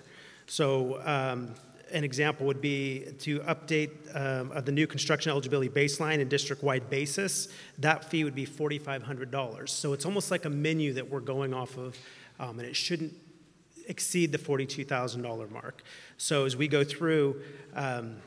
So um, an example would be to update um, of the new construction eligibility baseline and district-wide basis. That fee would be four thousand five hundred dollars. So it's almost like a menu that we're going off of, um, and it shouldn't exceed the forty-two thousand dollars mark. So as we go through, um,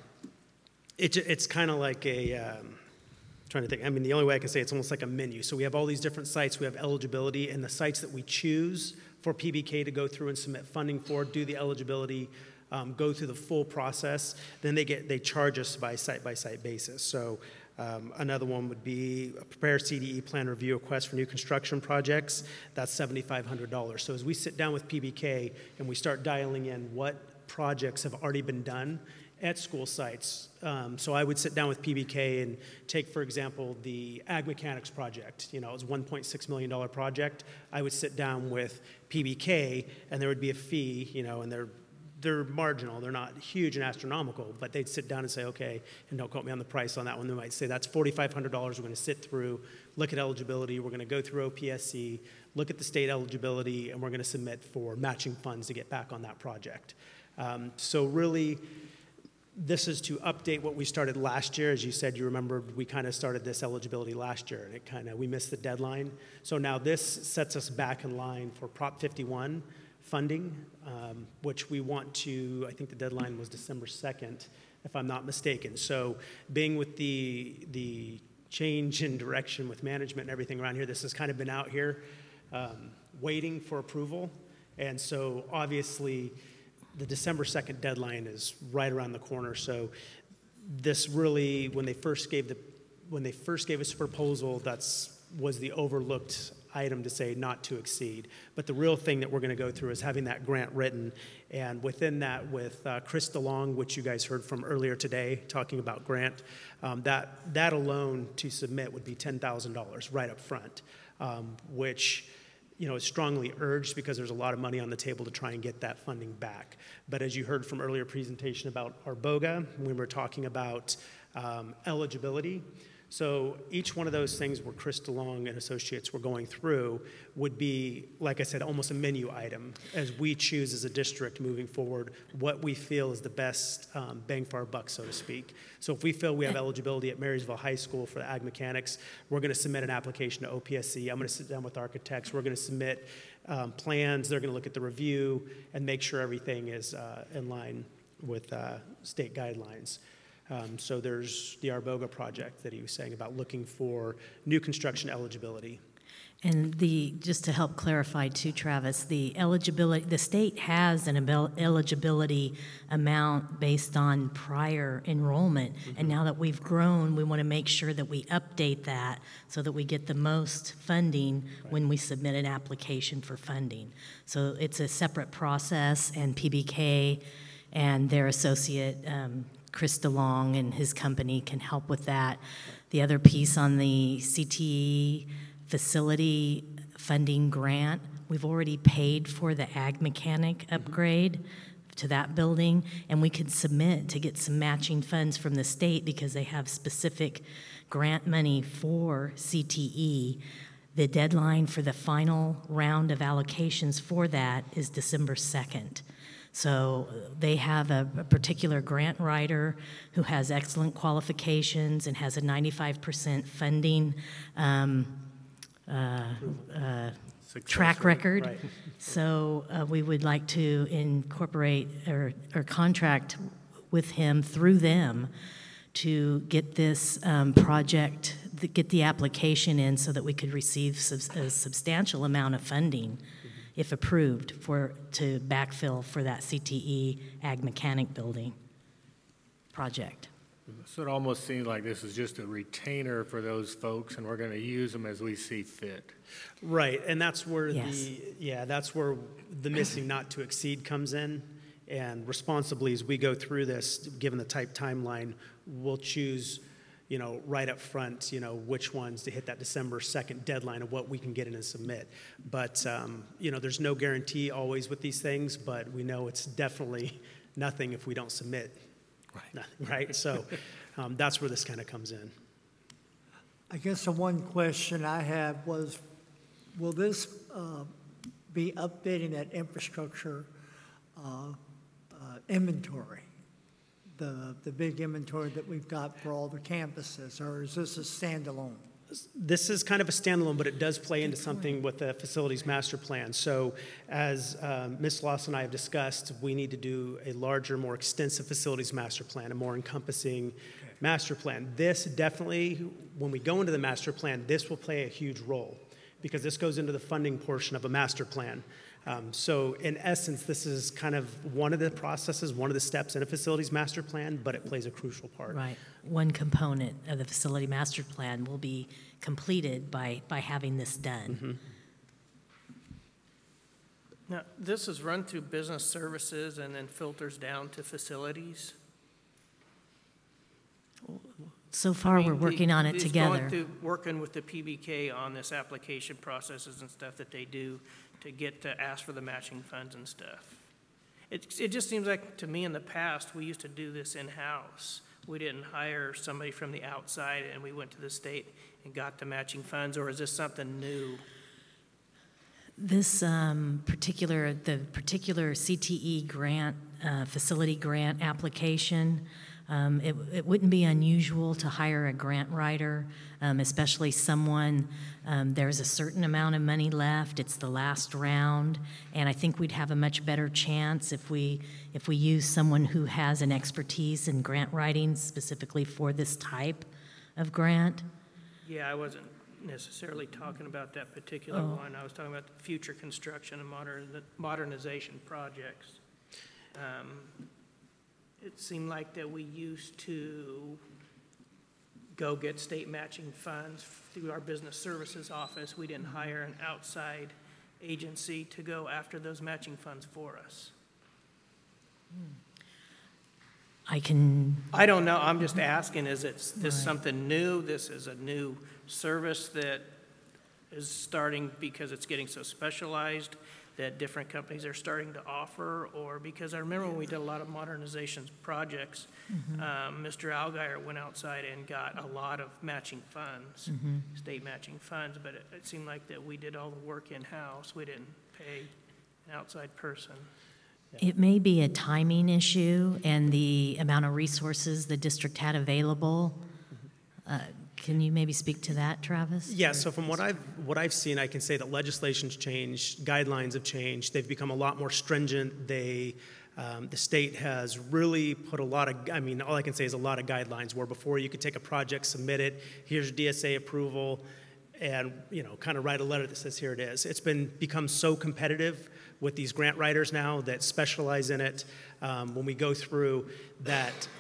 it, it's kind of like a, um, trying to think, I mean, the only way I can say it's almost like a menu. So we have all these different sites, we have eligibility, and the sites that we choose for P B K to go through and submit funding for, do the eligibility, um, go through the full process, then they get, they charge us by site-by-site basis. So um, another one would be a prepare C D E plan review request for new construction projects. That's seven thousand five hundred dollars. So as we sit down with P B K and we start dialing in what projects have already been done at school sites. Um, so I would sit down with P B K and take, for example, the Ag Mechanics project. You know, it was a one point six million dollars project. I would sit down with P B K and there would be a fee, you know, and they're they're marginal. They're not huge and astronomical, but they'd sit down and say, okay, and don't quote me on the price on that one. They might say that's four thousand five hundred dollars. We're going to sit through, look at eligibility. We're going to go through O P S C, look at the state eligibility, and we're going to submit for matching funds to get back on that project. Um, so really, this is to update what we started last year. As you said, you remember we kind of started this eligibility last year, and it kind of, we missed the deadline. So now this sets us back in line for Prop fifty-one funding, um, which we want to, I think the deadline was December second, if I'm not mistaken. So being with the, the change in direction with management and everything around here, this has kind of been out here um, waiting for approval. And so obviously, the December second deadline is right around the corner. So this really, when they first gave the, when they first gave us a proposal, that's was the overlooked item to say not to exceed. But the real thing that we're going to go through is having that grant written, and within that, with uh, Chris DeLong, which you guys heard from earlier today, talking about grant, um, that that alone to submit would be ten thousand dollars right up front, um, which, you know, is strongly urged because there's a lot of money on the table to try and get that funding back. But as you heard from earlier presentation about Arboga, when we're talking about um, eligibility, so each one of those things where Chris DeLong and associates were going through would be, like I said, almost a menu item as we choose as a district moving forward what we feel is the best um, bang for our buck, so to speak. So if we feel we have eligibility at Marysville High School for the Ag Mechanics, we're going to submit an application to O P S C. I'm going to sit down with architects. We're going to submit um, plans. They're going to look at the review and make sure everything is uh, in line with uh, state guidelines. Um, so there's the Arboga project that he was saying about looking for new construction eligibility. And the, just to help clarify too, Travis, the eligibility, the state has an abil- eligibility amount based on prior enrollment. Mm-hmm. And now that we've grown, we want to make sure that we update that so that we get the most funding right. when we submit an application for funding. So it's a separate process, and P B K and their associate, um, Chris DeLong and his company can help with that. The other piece on the C T E facility funding grant, we've already paid for the ag mechanic upgrade mm-hmm. to that building, and we could submit to get some matching funds from the state because they have specific grant money for C T E. The deadline for the final round of allocations for that is December second. So they have a, a particular grant writer who has excellent qualifications and has a ninety-five percent funding um, uh, uh, track record. Right. So uh, we would like to incorporate or, or contract with him through them to get this um, project, get the application in so that we could receive sub- a substantial amount of funding if approved, for to backfill for that C T E Ag Mechanic building project. So it almost seems like this is just a retainer for those folks, and we're going to use them as we see fit. Right, and that's where yes. the yeah, that's where the missing not to exceed comes in. And responsibly, as we go through this, given the type timeline, we'll choose, you know, right up front, you know, which ones to hit that December second deadline of what we can get in and submit. But, um, you know, there's no guarantee always with these things, but we know it's definitely nothing if we don't submit. Right. Nothing, right? So um, that's where this kind of comes in. I guess the one question I had was, will this uh, be updating that infrastructure uh, uh, inventory, the, the big inventory that we've got for all the campuses, or is this a standalone? This is kind of a standalone, but it does play into something with the facilities master plan. So as um, Miz Lawson and I have discussed, we need to do a larger, more extensive facilities master plan, a more encompassing master plan. This definitely, when we go into the master plan, this will play a huge role because this goes into the funding portion of a master plan. Um, so in essence, this is kind of one of the processes, one of the steps in a facilities master plan, but it plays a crucial part. Right. One component of the facility master plan will be completed by, by having this done. Mm-hmm. Now, this is run through business services and then filters down to facilities. So far, I mean, we're working the- on it these together. Going through, working with the P B K on this application processes and stuff that they do to get to ask for the matching funds and stuff. It, it just seems like, to me, in the past, we used to do this in-house. We didn't hire somebody from the outside and we went to the state and got the matching funds, or is this something new? This um, particular, the particular C T E grant, uh, facility grant application, um, it, it wouldn't be unusual to hire a grant writer, um, especially someone, um, there's a certain amount of money left, it's the last round, and I think we'd have a much better chance if we, if we use someone who has an expertise in grant writing specifically for this type of grant. Yeah, I wasn't necessarily talking about that particular Oh. one. I was talking about the future construction and modern, modernization projects. Um, It seemed like that we used to go get state matching funds through our business services office. We didn't hire an outside agency to go after those matching funds for us. I can. I don't know, I'm just asking, is it, this Right. something new? This is a new service that is starting because it's getting so specialized that different companies are starting to offer? Or because I remember when we did a lot of modernization projects, Mhm. um, Mister Algeier went outside and got a lot of matching funds, Mhm. state matching funds, but it, it seemed like that we did all the work in-house. We didn't pay an outside person. It may be a timing issue and the amount of resources the district had available. Uh, Can you maybe speak to that, Travis? Yeah, so from what I've, what I've seen, I can say that legislation's changed, guidelines have changed, they've become a lot more stringent. They, um, the state has really put a lot of, I mean, all I can say is a lot of guidelines, where before you could take a project, submit it, here's D S A approval, and, you know, kind of write a letter that says, here it is. It's been, become so competitive with these grant writers now that specialize in it, um, when we go through that,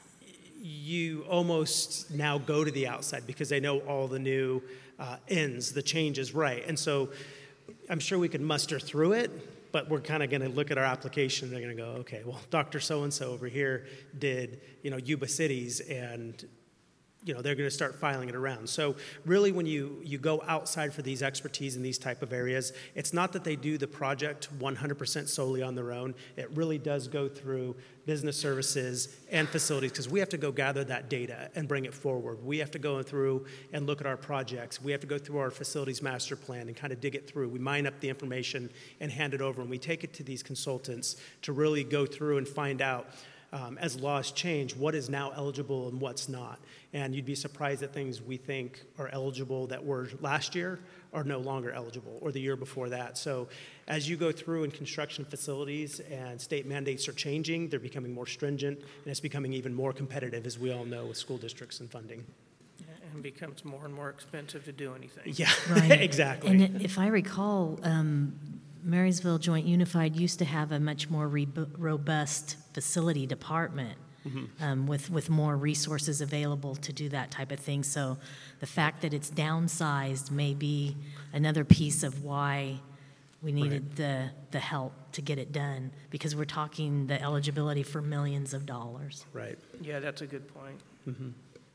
you almost now go to the outside because they know all the new uh, ends, the changes, right. And so I'm sure we could muster through it, but we're kind of going to look at our application and they're going to go, okay, well, Doctor So-and-so over here did, you know, Yuba Cities, and, you know, they're going to start filing it around. So really, when you, you go outside for these expertise in these type of areas, it's not that they do the project one hundred percent solely on their own. It really does go through business services and facilities, because we have to go gather that data and bring it forward. We have to go through and look at our projects. We have to go through our facilities master plan and kind of dig it through. We mine up the information and hand it over, and we take it to these consultants to really go through and find out, Um, as laws change, what is now eligible and what's not. And you'd be surprised that things we think are eligible that were last year are no longer eligible, or the year before that. So as you go through in construction facilities and state mandates are changing, they're becoming more stringent, and it's becoming even more competitive, as we all know, with school districts and funding. And it becomes more and more expensive to do anything. Yeah, Right. exactly. And if I recall, um, Marysville Joint Unified used to have a much more re- robust facility department Mhm. um, with, with more resources available to do that type of thing. So the fact that it's downsized may be another piece of why we needed the, the help to get it done, because we're talking the eligibility for millions of dollars. Right. Yeah, that's a good point. Mm-hmm.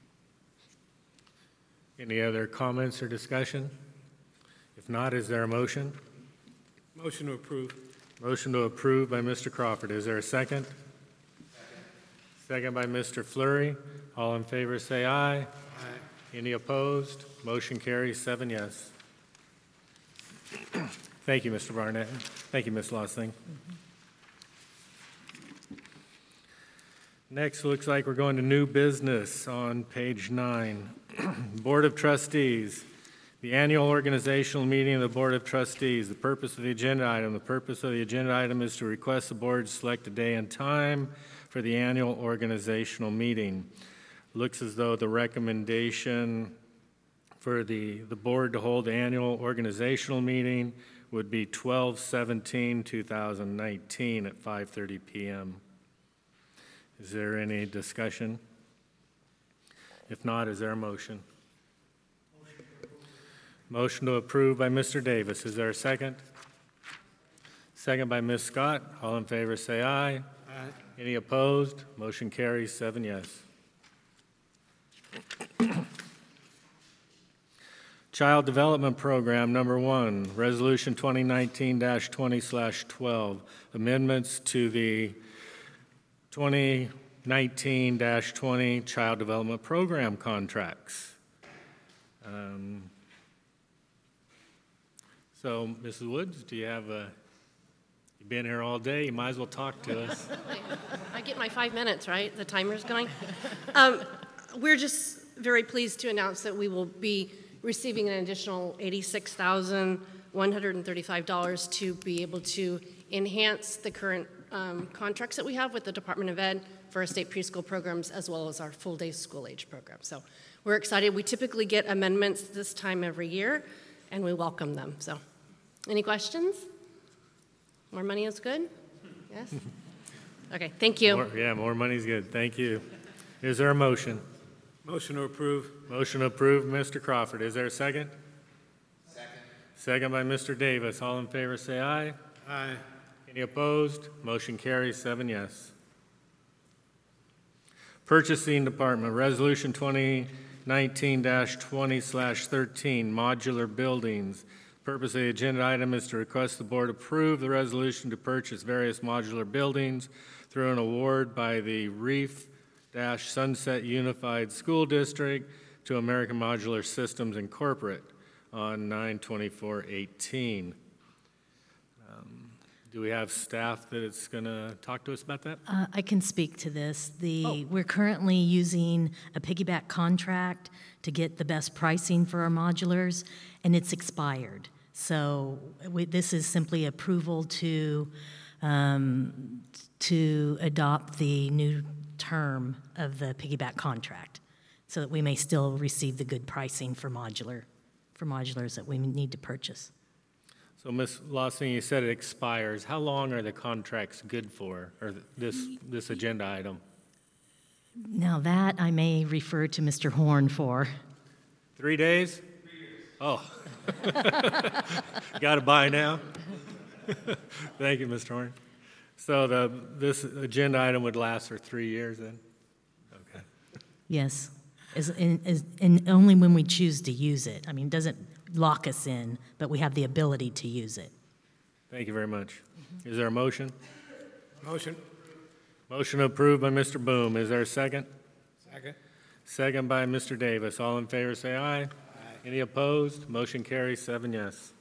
Any other comments or discussion? If not, is there a motion? Motion to approve. Motion to approve by Mister Crawford. Is there a second? Second by Mister Fleury. All in favor, say aye. Aye. Any opposed? Motion carries seven yes. Thank you, Mister Barnett. Thank you, Miz Lossing. Next, looks like we're going to new business on page nine. Board of Trustees. The annual organizational meeting of the Board of Trustees. The purpose of the agenda item. The purpose of the agenda item is to request the board select a day and time for the annual organizational meeting. Looks as though the recommendation for the, the board to hold the annual organizational meeting would be twelve seventeen two thousand nineteen at five thirty p m Is there any discussion? If not, is there a motion? Motion to approve by Mister Davis. Is there a second? Second by Miz Scott. All in favor say aye. Aye. Any opposed? Motion carries seven yes. Child Development Program number one, Resolution twenty nineteen dash twenty slash twelve, amendments to the twenty nineteen dash twenty Child Development Program contracts. Um, so, Missus Woods, do you have a, you've been here all day, you might as well talk to us. I get my five minutes, right? The timer's going. Um, we're just very pleased to announce that we will be receiving an additional eighty-six thousand one hundred thirty-five dollars to be able to enhance the current um, contracts that we have with the Department of Ed for our state preschool programs as well as our full-day school-age program. So we're excited. We typically get amendments this time every year, and we welcome them. So any questions? More money is good? Yes? Okay, thank you. More, yeah, more money's good. Thank you. Is there a motion? Motion to approve. Motion to approve, Mister Crawford. Is there a second? Second. Second by Mister Davis. All in favor say aye. Aye. Any opposed? Motion carries seven yes. Purchasing Department, Resolution twenty nineteen dash twenty slash thirteen, modular buildings. Purpose of the agenda item is to request the board approve the resolution to purchase various modular buildings through an award by the Reef dash Sunset Unified School District to American Modular Systems Incorporated on nine twenty-four eighteen. Um, do we have staff that is going to talk to us about that? Uh, I can speak to this. The, Oh. We're currently using a piggyback contract to get the best pricing for our modulars, and it's expired. So we, this is simply approval to, um, to adopt the new term of the piggyback contract so that we may still receive the good pricing for modular, for modulars that we need to purchase. So, Miz Lawson, you said it expires. How long are the contracts good for, or this, this agenda item? Now that I may refer to Mister Horn for. Three days? Oh. Got to buy now? Thank you, Mister Horn. So the, this agenda item would last for three years then? Okay. Yes, is, in, is, and only when we choose to use it. I mean, it doesn't lock us in, but we have the ability to use it. Thank you very much. Is there a motion? Motion. Motion approved by Mister Boom. Is there a second? Second. Second by Mister Davis. All in favor say aye. Aye. Any opposed? Motion carries seven yes.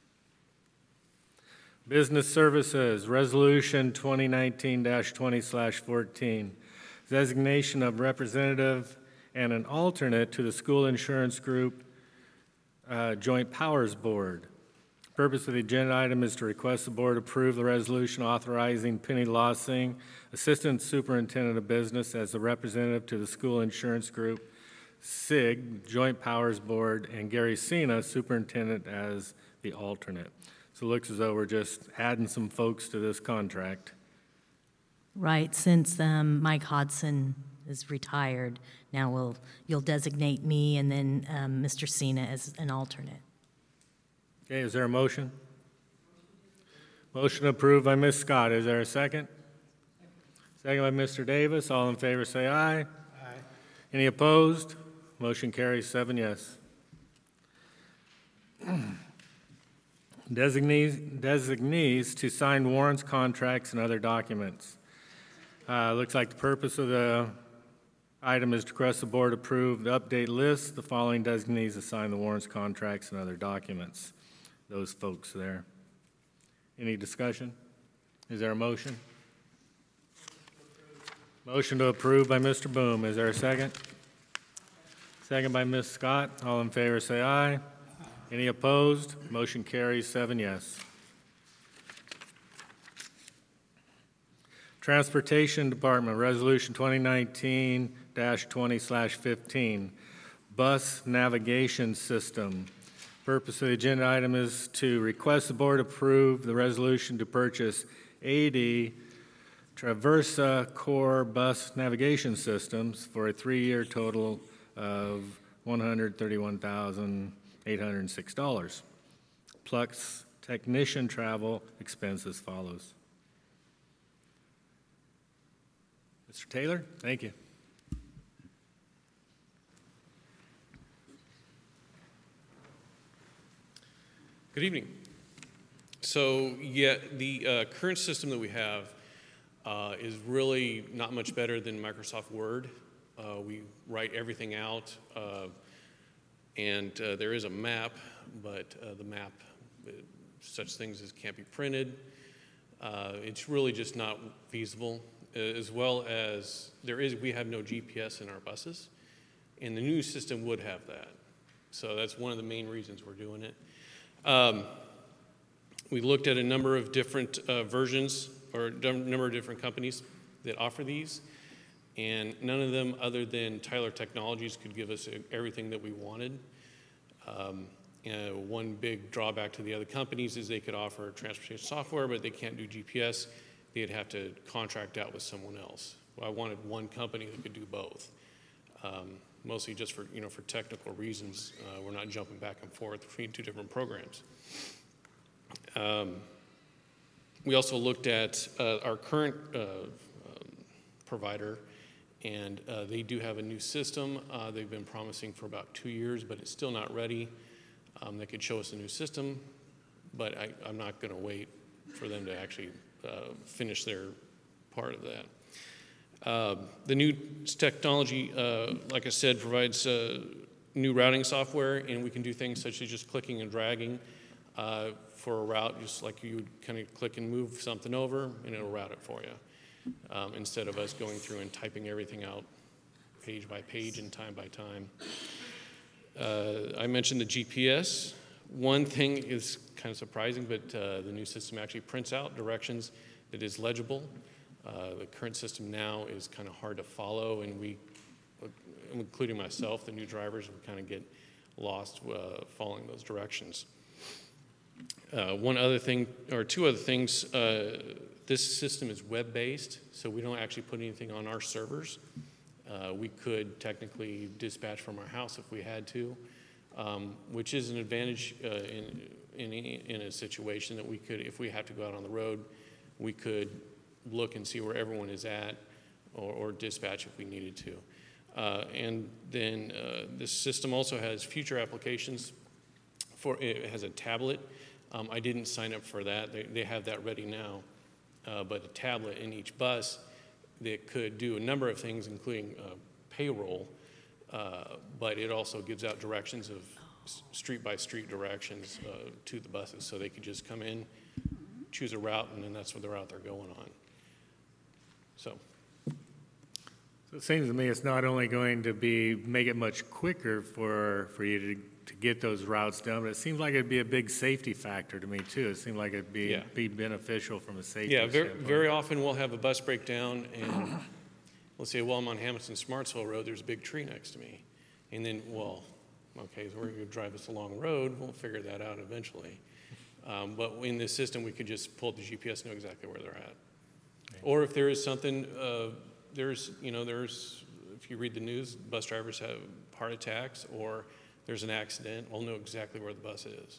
Business Services, Resolution twenty nineteen dash twenty slash fourteen, designation of representative and an alternate to the School Insurance Group uh, Joint Powers Board. Purpose of the agenda item is to request the board approve the resolution authorizing Penny Lossing, Assistant Superintendent of Business, as the representative to the School Insurance Group S I G Joint Powers Board, and Gary Sena, Superintendent, as the alternate. So it looks as though we're just adding some folks to this contract. Right, since um, Mike Hodson is retired, now we'll, you'll designate me and then um, Mister Sena as an alternate. Okay, is there a motion? Motion approved by Miz Scott. Is there a second? Second by Mister Davis. All in favor say aye. Aye. Any opposed? Motion carries seven yes. Designees, designees to sign warrants, contracts, and other documents. Uh, looks like the purpose of the item is to request the board approve the update list, the following designees to sign the warrants, contracts, and other documents. Those folks there. Any discussion? Is there a motion? Motion to approve by Mister Boom. Is there a second? Second by Miz Scott. All in favor say aye. Any opposed? Motion carries seven yes. Transportation Department, Resolution twenty nineteen twenty fifteen, Bus Navigation System. Purpose of the agenda item is to request the board approve the resolution to purchase eighty Traversa Core Bus Navigation Systems for a three-year total of one hundred thirty-one thousand eight hundred six dollars, plus technician travel expense as follows. Mister Taylor, thank you. Good evening. So, yeah, the uh, current system that we have uh, is really not much better than Microsoft Word. Uh, we write everything out, uh, and uh, there is a map, but uh, the map, uh, such things as can't be printed. Uh, it's really just not feasible, as well as there is, we have no G P S in our buses, and the new system would have that. So that's one of the main reasons we're doing it. Um, we looked at a number of different uh, versions or a number of different companies that offer these, and none of them other than Tyler Technologies could give us everything that we wanted. Um, and one big drawback to the other companies is they could offer transportation software, but they can't do G P S. They'd have to contract out with someone else. Well, I wanted one company that could do both, um, mostly just for, you know, for technical reasons. Uh, we're not jumping back and forth between two different programs. Um, we also looked at uh, our current uh, um, provider, and uh, they do have a new system. Uh, they've been promising for about two years, but it's still not ready. Um, they could show us a new system, but I, I'm not going to wait for them to actually uh, finish their part of that. Uh, the new technology, uh, like I said, provides uh, new routing software, and we can do things such as just clicking and dragging uh, for a route, just like you would kind of click and move something over, and it'll route it for you, um, instead of us going through and typing everything out page by page and time by time. Uh, I mentioned the G P S. One thing is kind of surprising, but uh, the new system actually prints out directions that is legible. Uh, the current system now is kind of hard to follow, and we, including myself, the new drivers, we kind of get lost uh, following those directions. Uh, one other thing, or two other things, uh, this system is web-based, so we don't actually put anything on our servers. Uh, we could technically dispatch from our house if we had to, um, which is an advantage uh, in, in, in a situation that we could, if we have to go out on the road, we could look and see where everyone is at, or, or dispatch if we needed to. Uh, and then uh, this system also has future applications. For it has a tablet. Um, I didn't sign up for that. They, they have that ready now, uh, but a tablet in each bus that could do a number of things, including uh, payroll, uh, but it also gives out directions of street-by-street directions uh, to the buses, so they could just come in, choose a route, and then that's what the route they're going on. So. So it seems to me it's not only going to be, make it much quicker for, for you to, to get those routes done, but it seems like it'd be a big safety factor to me too. It seemed like it'd be, Yeah. be beneficial from a safety Yeah, very, standpoint. very often we'll have a bus breakdown, and let's say, well, I'm on Hamilton-Smartsville Road, there's a big tree next to me. And then, well, okay, so we're going to drive this along the road, we'll figure that out eventually. Um, but in this system, we could just pull up the G P S and know exactly where they're at. Or if there is something, uh, there's, you know, there's, if you read the news, bus drivers have heart attacks, or there's an accident, we'll know exactly where the bus is.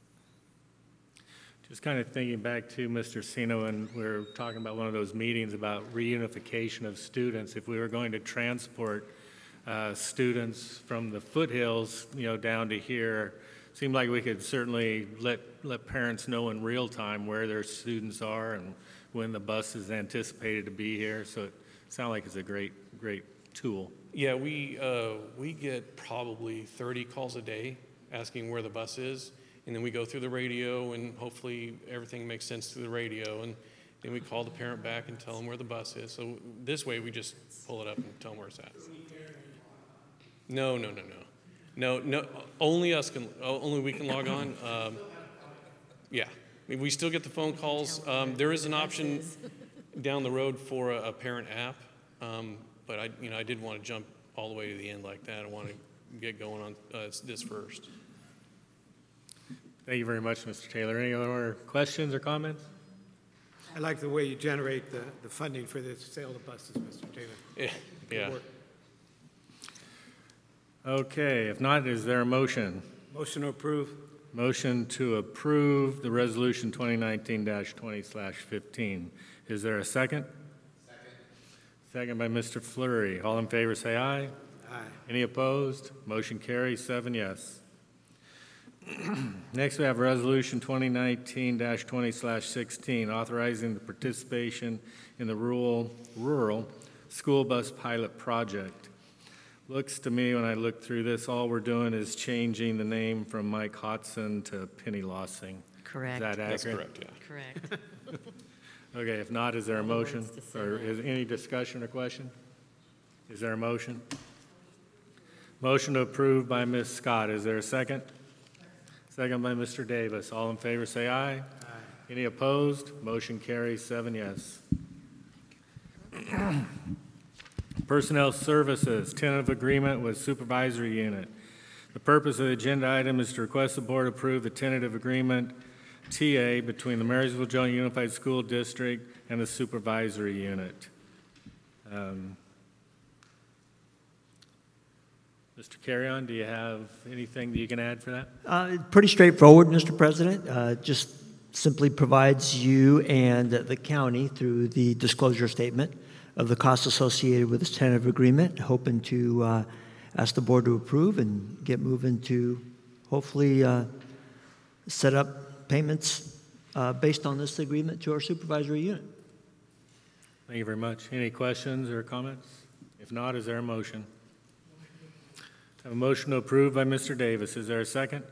Just kind of thinking back to Mister Sino, and we were talking about one of those meetings about reunification of students. If we were going to transport uh, students from the foothills, you know, down to here, seemed like we could certainly let let parents know in real time where their students are and when the bus is anticipated to be here. So it sounds like it's a great, great tool. Yeah, we, uh, we get probably thirty calls a day asking where the bus is, and then we go through the radio, and hopefully everything makes sense through the radio, and then we call the parent back and tell them where the bus is. So this way, we just pull it up and tell them where it's at. No, no, no, no. No, no, only us can, only we can log on. Um, yeah, I mean, we still get the phone calls. Um, there is an option down the road for a, a parent app, um, but I, you know, I did want to jump all the way to the end like that. I want to get going on uh, this first. Thank you very much, Mister Taylor. Any other questions or comments? I like the way you generate the, the funding for the sale of buses, Mister Taylor. Yeah, Good yeah. work. Okay, if not, is there a motion? Motion to approve. Motion to approve the resolution twenty nineteen twenty fifteen. Is there a second? Second. Second by Mister Fleury. All in favor say aye. Aye. Any opposed? Motion carries, seven yes. Next, we have resolution twenty nineteen twenty sixteen, authorizing the participation in the rural, rural school bus pilot project. Looks to me, when I look through this, all we're doing is changing the name from Mike Hodson to Penny Lossing. Correct. Is that accurate? That's correct, yeah. Correct. Okay, if not, is there a Any motion? words to say Or that? is any discussion or question? Is there a motion? Motion to approve by Miz Scott. Is there a second? Second by Mister Davis. All in favor say aye. Aye. Any opposed? Motion carries, seven yes. Personnel Services, tentative agreement with supervisory unit. The purpose of the agenda item is to request the board approve the tentative agreement T A between the Marysville Joint Unified School District and the supervisory unit. Um, Mister Carrion, do you have anything that you can add for that? Uh, Pretty straightforward, Mister President. Uh, Just simply provides you and the county through the disclosure statement of the costs associated with this tentative agreement, hoping to uh, ask the board to approve and get moving to hopefully uh, set up payments uh, based on this agreement to our supervisory unit. Thank you very much. Any questions or comments? If not, is there a motion? I have a motion to approve by Mister Davis. Is there a second?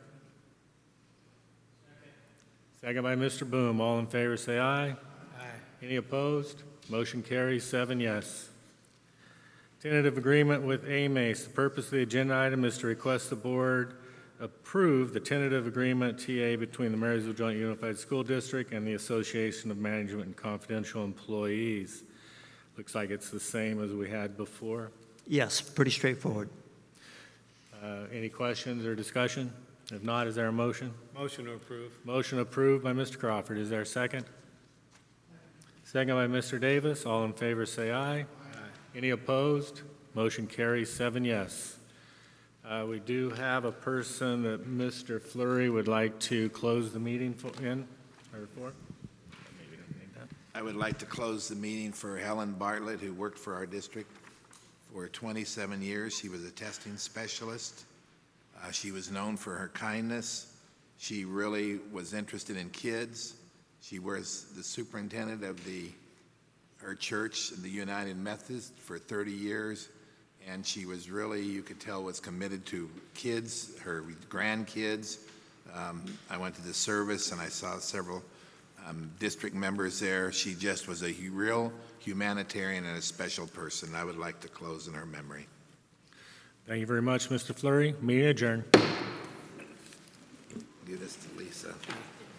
Second. Second by Mister Boom. All in favor say aye. Aye. Any opposed? Motion carries, seven yes. Tentative agreement with A M A C E. The purpose of the agenda item is to request the board approve the tentative agreement T A between the Marysville Joint Unified School District and the Association of Management and Confidential Employees. Looks like it's the same as we had before. Yes, pretty straightforward. Uh, Any questions or discussion? If not, is there a motion? Motion to approve. Motion approved by Mister Crawford. Is there a second? Second by Mister Davis. All in favor say aye. Aye. Any opposed? Motion carries, seven yes. Uh, We do have a person that Mister Fleury would like to close the meeting for, in, or for. Maybe don't need that. I would like to close the meeting for Helen Bartlett, who worked for our district for twenty-seven years. She was a testing specialist. Uh, she was known for her kindness. She really was interested in kids. She was the superintendent of the her church, the United Methodist, for thirty years, and she was really, you could tell, was committed to kids, her grandkids. Um, I went to the service and I saw several um, district members there. She just was a hu- real humanitarian and a special person. I would like to close in her memory. Thank you very much, Mister Fleury. Meeting adjourned. Give this to Lisa.